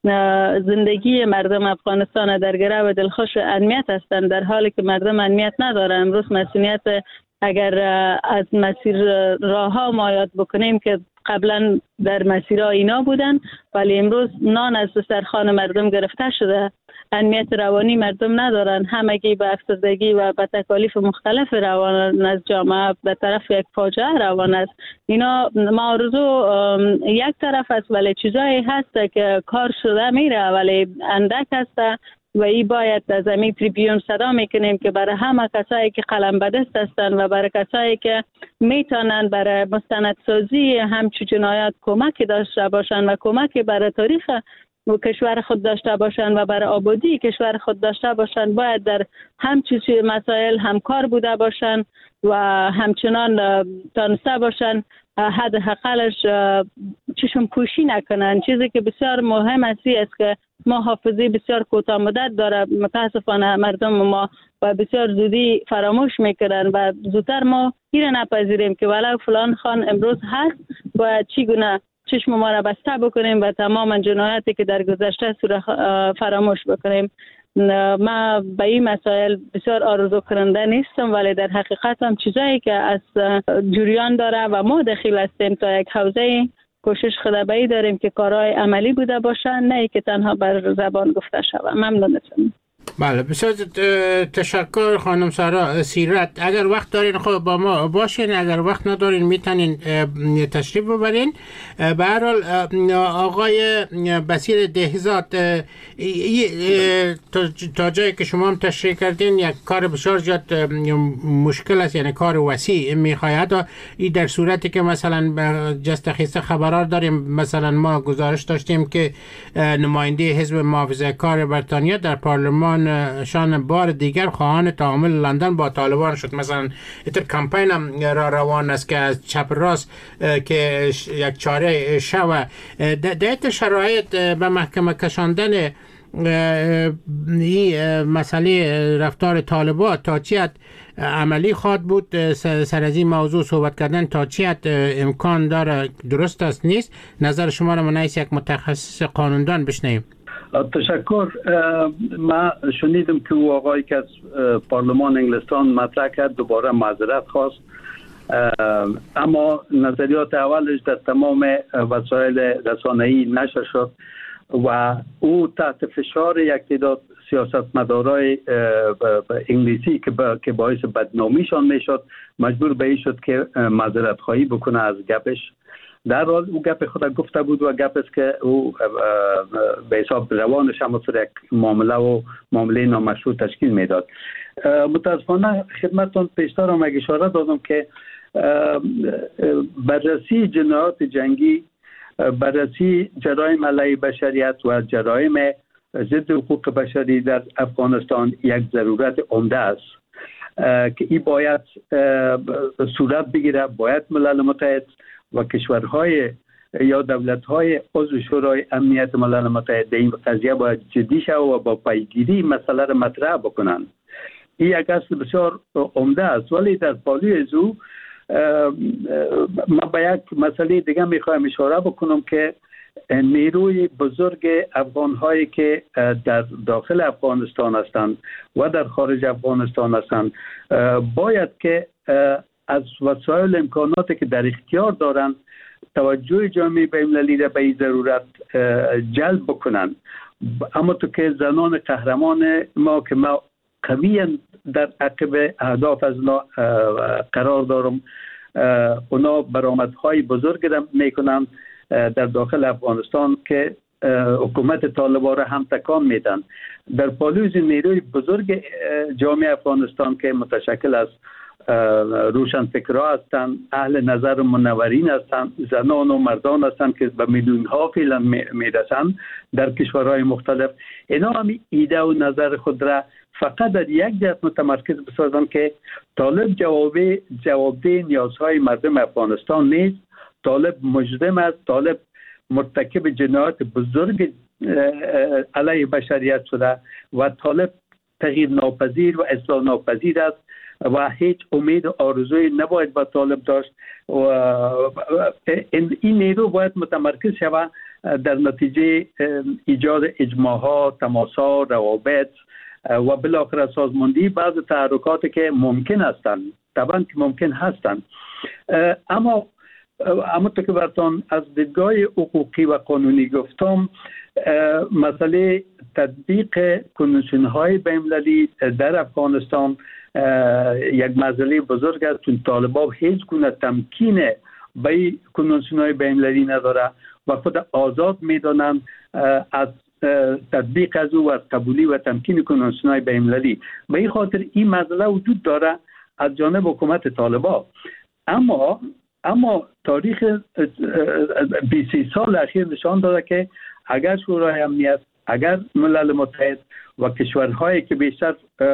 زندگی مردم افغانستان در گره و دلخوش امنیت هستند، در حالی که مردم امنیت نداره. امروز مسئولیت اگر از مسیر راه ها ما یاد بکنیم که قبلا در مسیرها اینا بودن ولی امروز نان از سرخوان مردم گرفته شده، امنیت روانی مردم ندارن، همگی به افسردگی و به تکالیف مختلف روان از جامعه به طرف یک فاجعه روان است. اینا معارضو یک طرف است ولی چیزایی هست که کار شده میره ولی اندک هست و این باید از همین تریبیون صدا میکنیم که برای همه کسایی که قلم به دست هستن و برای کسایی که میتونن برای مستندسازی همچو جنایات کمک داشته باشن و کمک برای تاریخ و کشور خود داشته باشن و برای آبادی کشور خود داشته باشن باید در همچین مسائل همکار بوده باشن و همچنان تانسته باشن حداقلش چشم پوشی نکنن. چیزی که بسیار مهم است که ما حافظه بسیار کوتاه مدت داره، متاسفانه مردم ما و بسیار زودی فراموش میکنن و زودتر ما ایره نپذیریم که ولو فلان خان امروز هست باید چگونه چشم ما را بسته بکنیم و تمام جنایاتی که در گذشته فراموش بکنیم. ما به این مسائل بسیار آرزو کننده نیستم ولی در حقیقت هم چیزایی که از جریان داره و ما دخیل هستیم تا یک حوزه کوشش خدابایی داریم که کارهای عملی بوده باشن، نه که تنها بر زبان گفته شود. ممنونتم. بله بسیار تشکر خانم سارا سیرت. اگر وقت دارین خب با ما باشین، اگر وقت ندارین میتونین تشریف ببرین. به هر حال آقای بصیر دهزاد، تا جایی که شما هم تشریح کردین یک کار بسیار زیاد مشکل است، یعنی کار وسیع میخواهد. این در صورتی که مثلا جست خیسته خبرار داریم، مثلا ما گزارش داشتیم که نماینده حزب محافظه کار بریتانیا در پارلمان شان بار دیگر خواهان تعامل لندن با طالبان شد. مثلا ایتر کمپین هم را روان است که از چپ راست که یک چاره شو در شرایط به محکمه کشاندن این مسئله رفتار طالبان تا چیت عملی خواد بود. سر از این موضوع صحبت کردن تا چیت امکان داره، درست است نیست؟ نظر شما را من یک متخصص قانوندان بشنویم. تشکر. ما شنیدم که او آقایی که از پارلمان انگلستان مطرح کرد دوباره معذرت خواست، اما نظریات اولش در تمام وسایل رسانه‌ای نشر شد و او تحت فشار یک تعداد سیاستمدارای انگلیسی که باعث بدنامیشان میشد مجبور به این شد که معذرت خواهی بکنه از گپش. در حال او گپ خود گفته بود و گپ است که او به حساب روانش هم یک معامله و معامله نامشروع تشکیل میداد. متاسفانه خدمتتون پیشتر هم اشاره دادم که بررسی جنایات جنگی، بررسی جرایم علیه بشریت و جرایم ضد حقوق بشری در افغانستان یک ضرورت عمده است که این باید صورت بگیره. باید ملل متحد و کشورهای یا دولت‌های عضو شورای امنیت ملل متحد این قضیه باید جدی شود و با پیگیری مسئله را مطرح بکنند. این یک اصل بسیار عمده است، ولی در پالوی از او ما به یک مسئله دیگه میخوایم اشاره بکنم که نیروی بزرگ افغان‌هایی که در داخل افغانستان هستند و در خارج افغانستان هستند باید که از وسایل امکاناتی که در اختیار دارند توجه جامعه بین‌المللی را به این ضرورت جلب بکنند. اما تو که زنان قهرمان ما که ما قویاً در عقب اهداف از اونا قرار دارم، اونا برآمدهای بزرگ را میکنند در داخل افغانستان که حکومت طالبان را هم تکان میدن. در پالوز نیروی بزرگ جامعه افغانستان که متشکل از روشنفکرها هستند، اهل نظر منورین هستند، زنان و مردان هستند که به میلیون ها فعلا میرسند در کشورهای مختلف. اینا هم ایده و نظر خود را فقط در یک جهت متمرکز بسازند که طالب جواب جوابده نیازهای مردم افغانستان نیست. طالب مجرم است، طالب مرتکب جنایات بزرگ علیه بشریت شده و طالب تغییر ناپذیر و اصلاح ناپذیر است و هیچ امید و آرزوی نباید با طالب داشت و این نیرو باید متمرکز شود در نتیجه ایجاد اجماعات، تماس‌ها، روابط و بالاخره سازماندهی بعض تحرکاتی که ممکن هستند، طبعا که ممکن هستند. اما اما تو که براتون از دیدگاه حقوقی و قانونی گفتم، مسئله تطبیق کنوانسیون‌های بین‌المللی در افغانستان یک مسئله بزرگ است، چون طالبان هیچ گونه تمکین به کنوانسیون‌های بین‌المللی نداره و خود آزاد میدانند از تطبیق از او و از قبولی و تمکین کنوانسیون‌های بین‌المللی. به این خاطر این مسئله وجود داره از جانب حکومت طالبان. اما اما تاریخ بیست سال اخیر نشان داده که اگر شورای امنیت، اگر ملل متحد و کشورهایی که بیشتر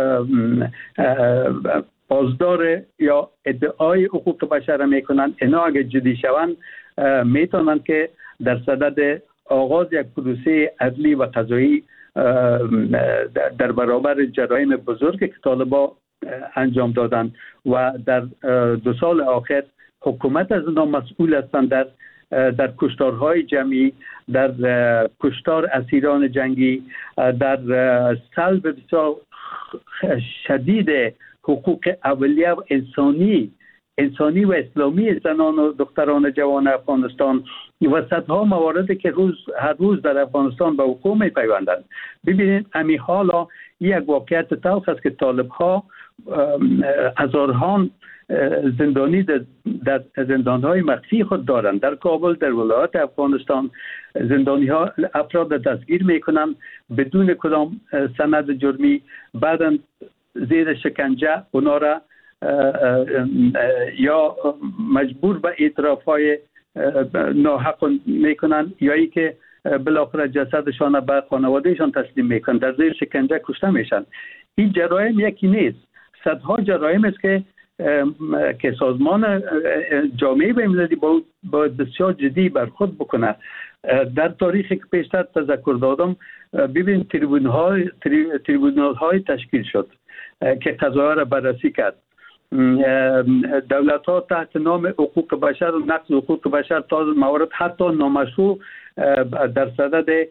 پاسدار یا ادعای حقوق بشر میکنند اینا اگر جدی شوند میتونند که در صدد آغاز یک پروسه عدلی و قضایی در برابر جرایم بزرگ که طالبان انجام دادند و در دو سال آخر حکومت از اونا مسئول هستند در در کشتارهای جمعی، در کشتار اسیران جنگی، در سلب بسیار شدید حقوق اولیه و انسانی انسانی و اسلامی زنان و دختران جوان افغانستان و صدها مواردی که روز هر روز در افغانستان به وقوع می پیوندند. ببینید امی حالا یک واقعیت تلخ است که طالب ها هزاران زندانی در زندانهای مخفی خود دارند. در کابل، در ولایات افغانستان زندانی ها افراد دستگیر میکنند بدون کدام سند جرمی، بعدا زیر شکنجه اونا را یا مجبور به اعتراف های ناحق میکنند یا ای که بالاخره جسدشان به خانوادهشان تسلیم میکنند، در زیر شکنجه کشته میشن. این جرایم یکی نیست، صدها جرایم است که که سازمان جامعه بین‌المللی باید بسیار جدی بر خود بکنه. در تاریخی که پیشتر تذکر دادم، ببین تریبونال تریبونال های تشکیل شد که قضایا را بررسی کرد. دولت ها تحت نام حقوق بشر و نقض حقوق بشر تا موارد حتی نامشروع در صدد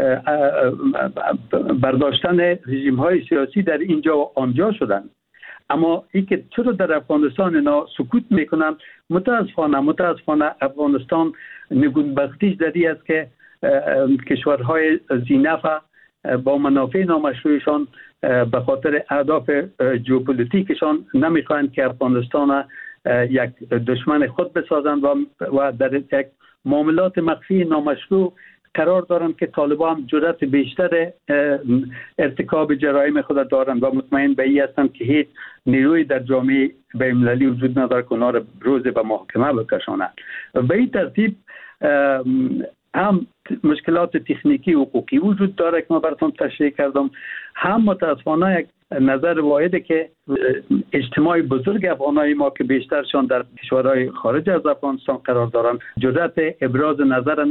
برداشتن رژیم های سیاسی در اینجا و آنجا شدند. اما این که چرا در افغانستان اینا سکوت میکنن؟ متاسفانه متاسفانه افغانستان نگونبختیش در این است که کشورهای ذی‌نفع با منافع نامشروعشان به خاطر اهداف ژئوپلیتیکشان نمیخواهند که افغانستان یک دشمن خود بسازند و در یک معاملات مخفی نامشروع قرار دارند که طالبان هم جرأت بیشتر ارتکاب جرایم خود دارند و مطمئن به این هستند که هیچ نیروی در جامعه بین‌المللی وجود ندارد که اونا را روز به محاکمه بکشانند. به این ترتیب هم مشکلات تکنیکی و حقوقی وجود داره که ما براتون تشریح کردم، هم متاسفانه یک نظر واحده که اجتماع بزرگ افغانای ما که بیشترشان در کشورهای خارج از افغانستان قرار دارند جرأت ابراز نظر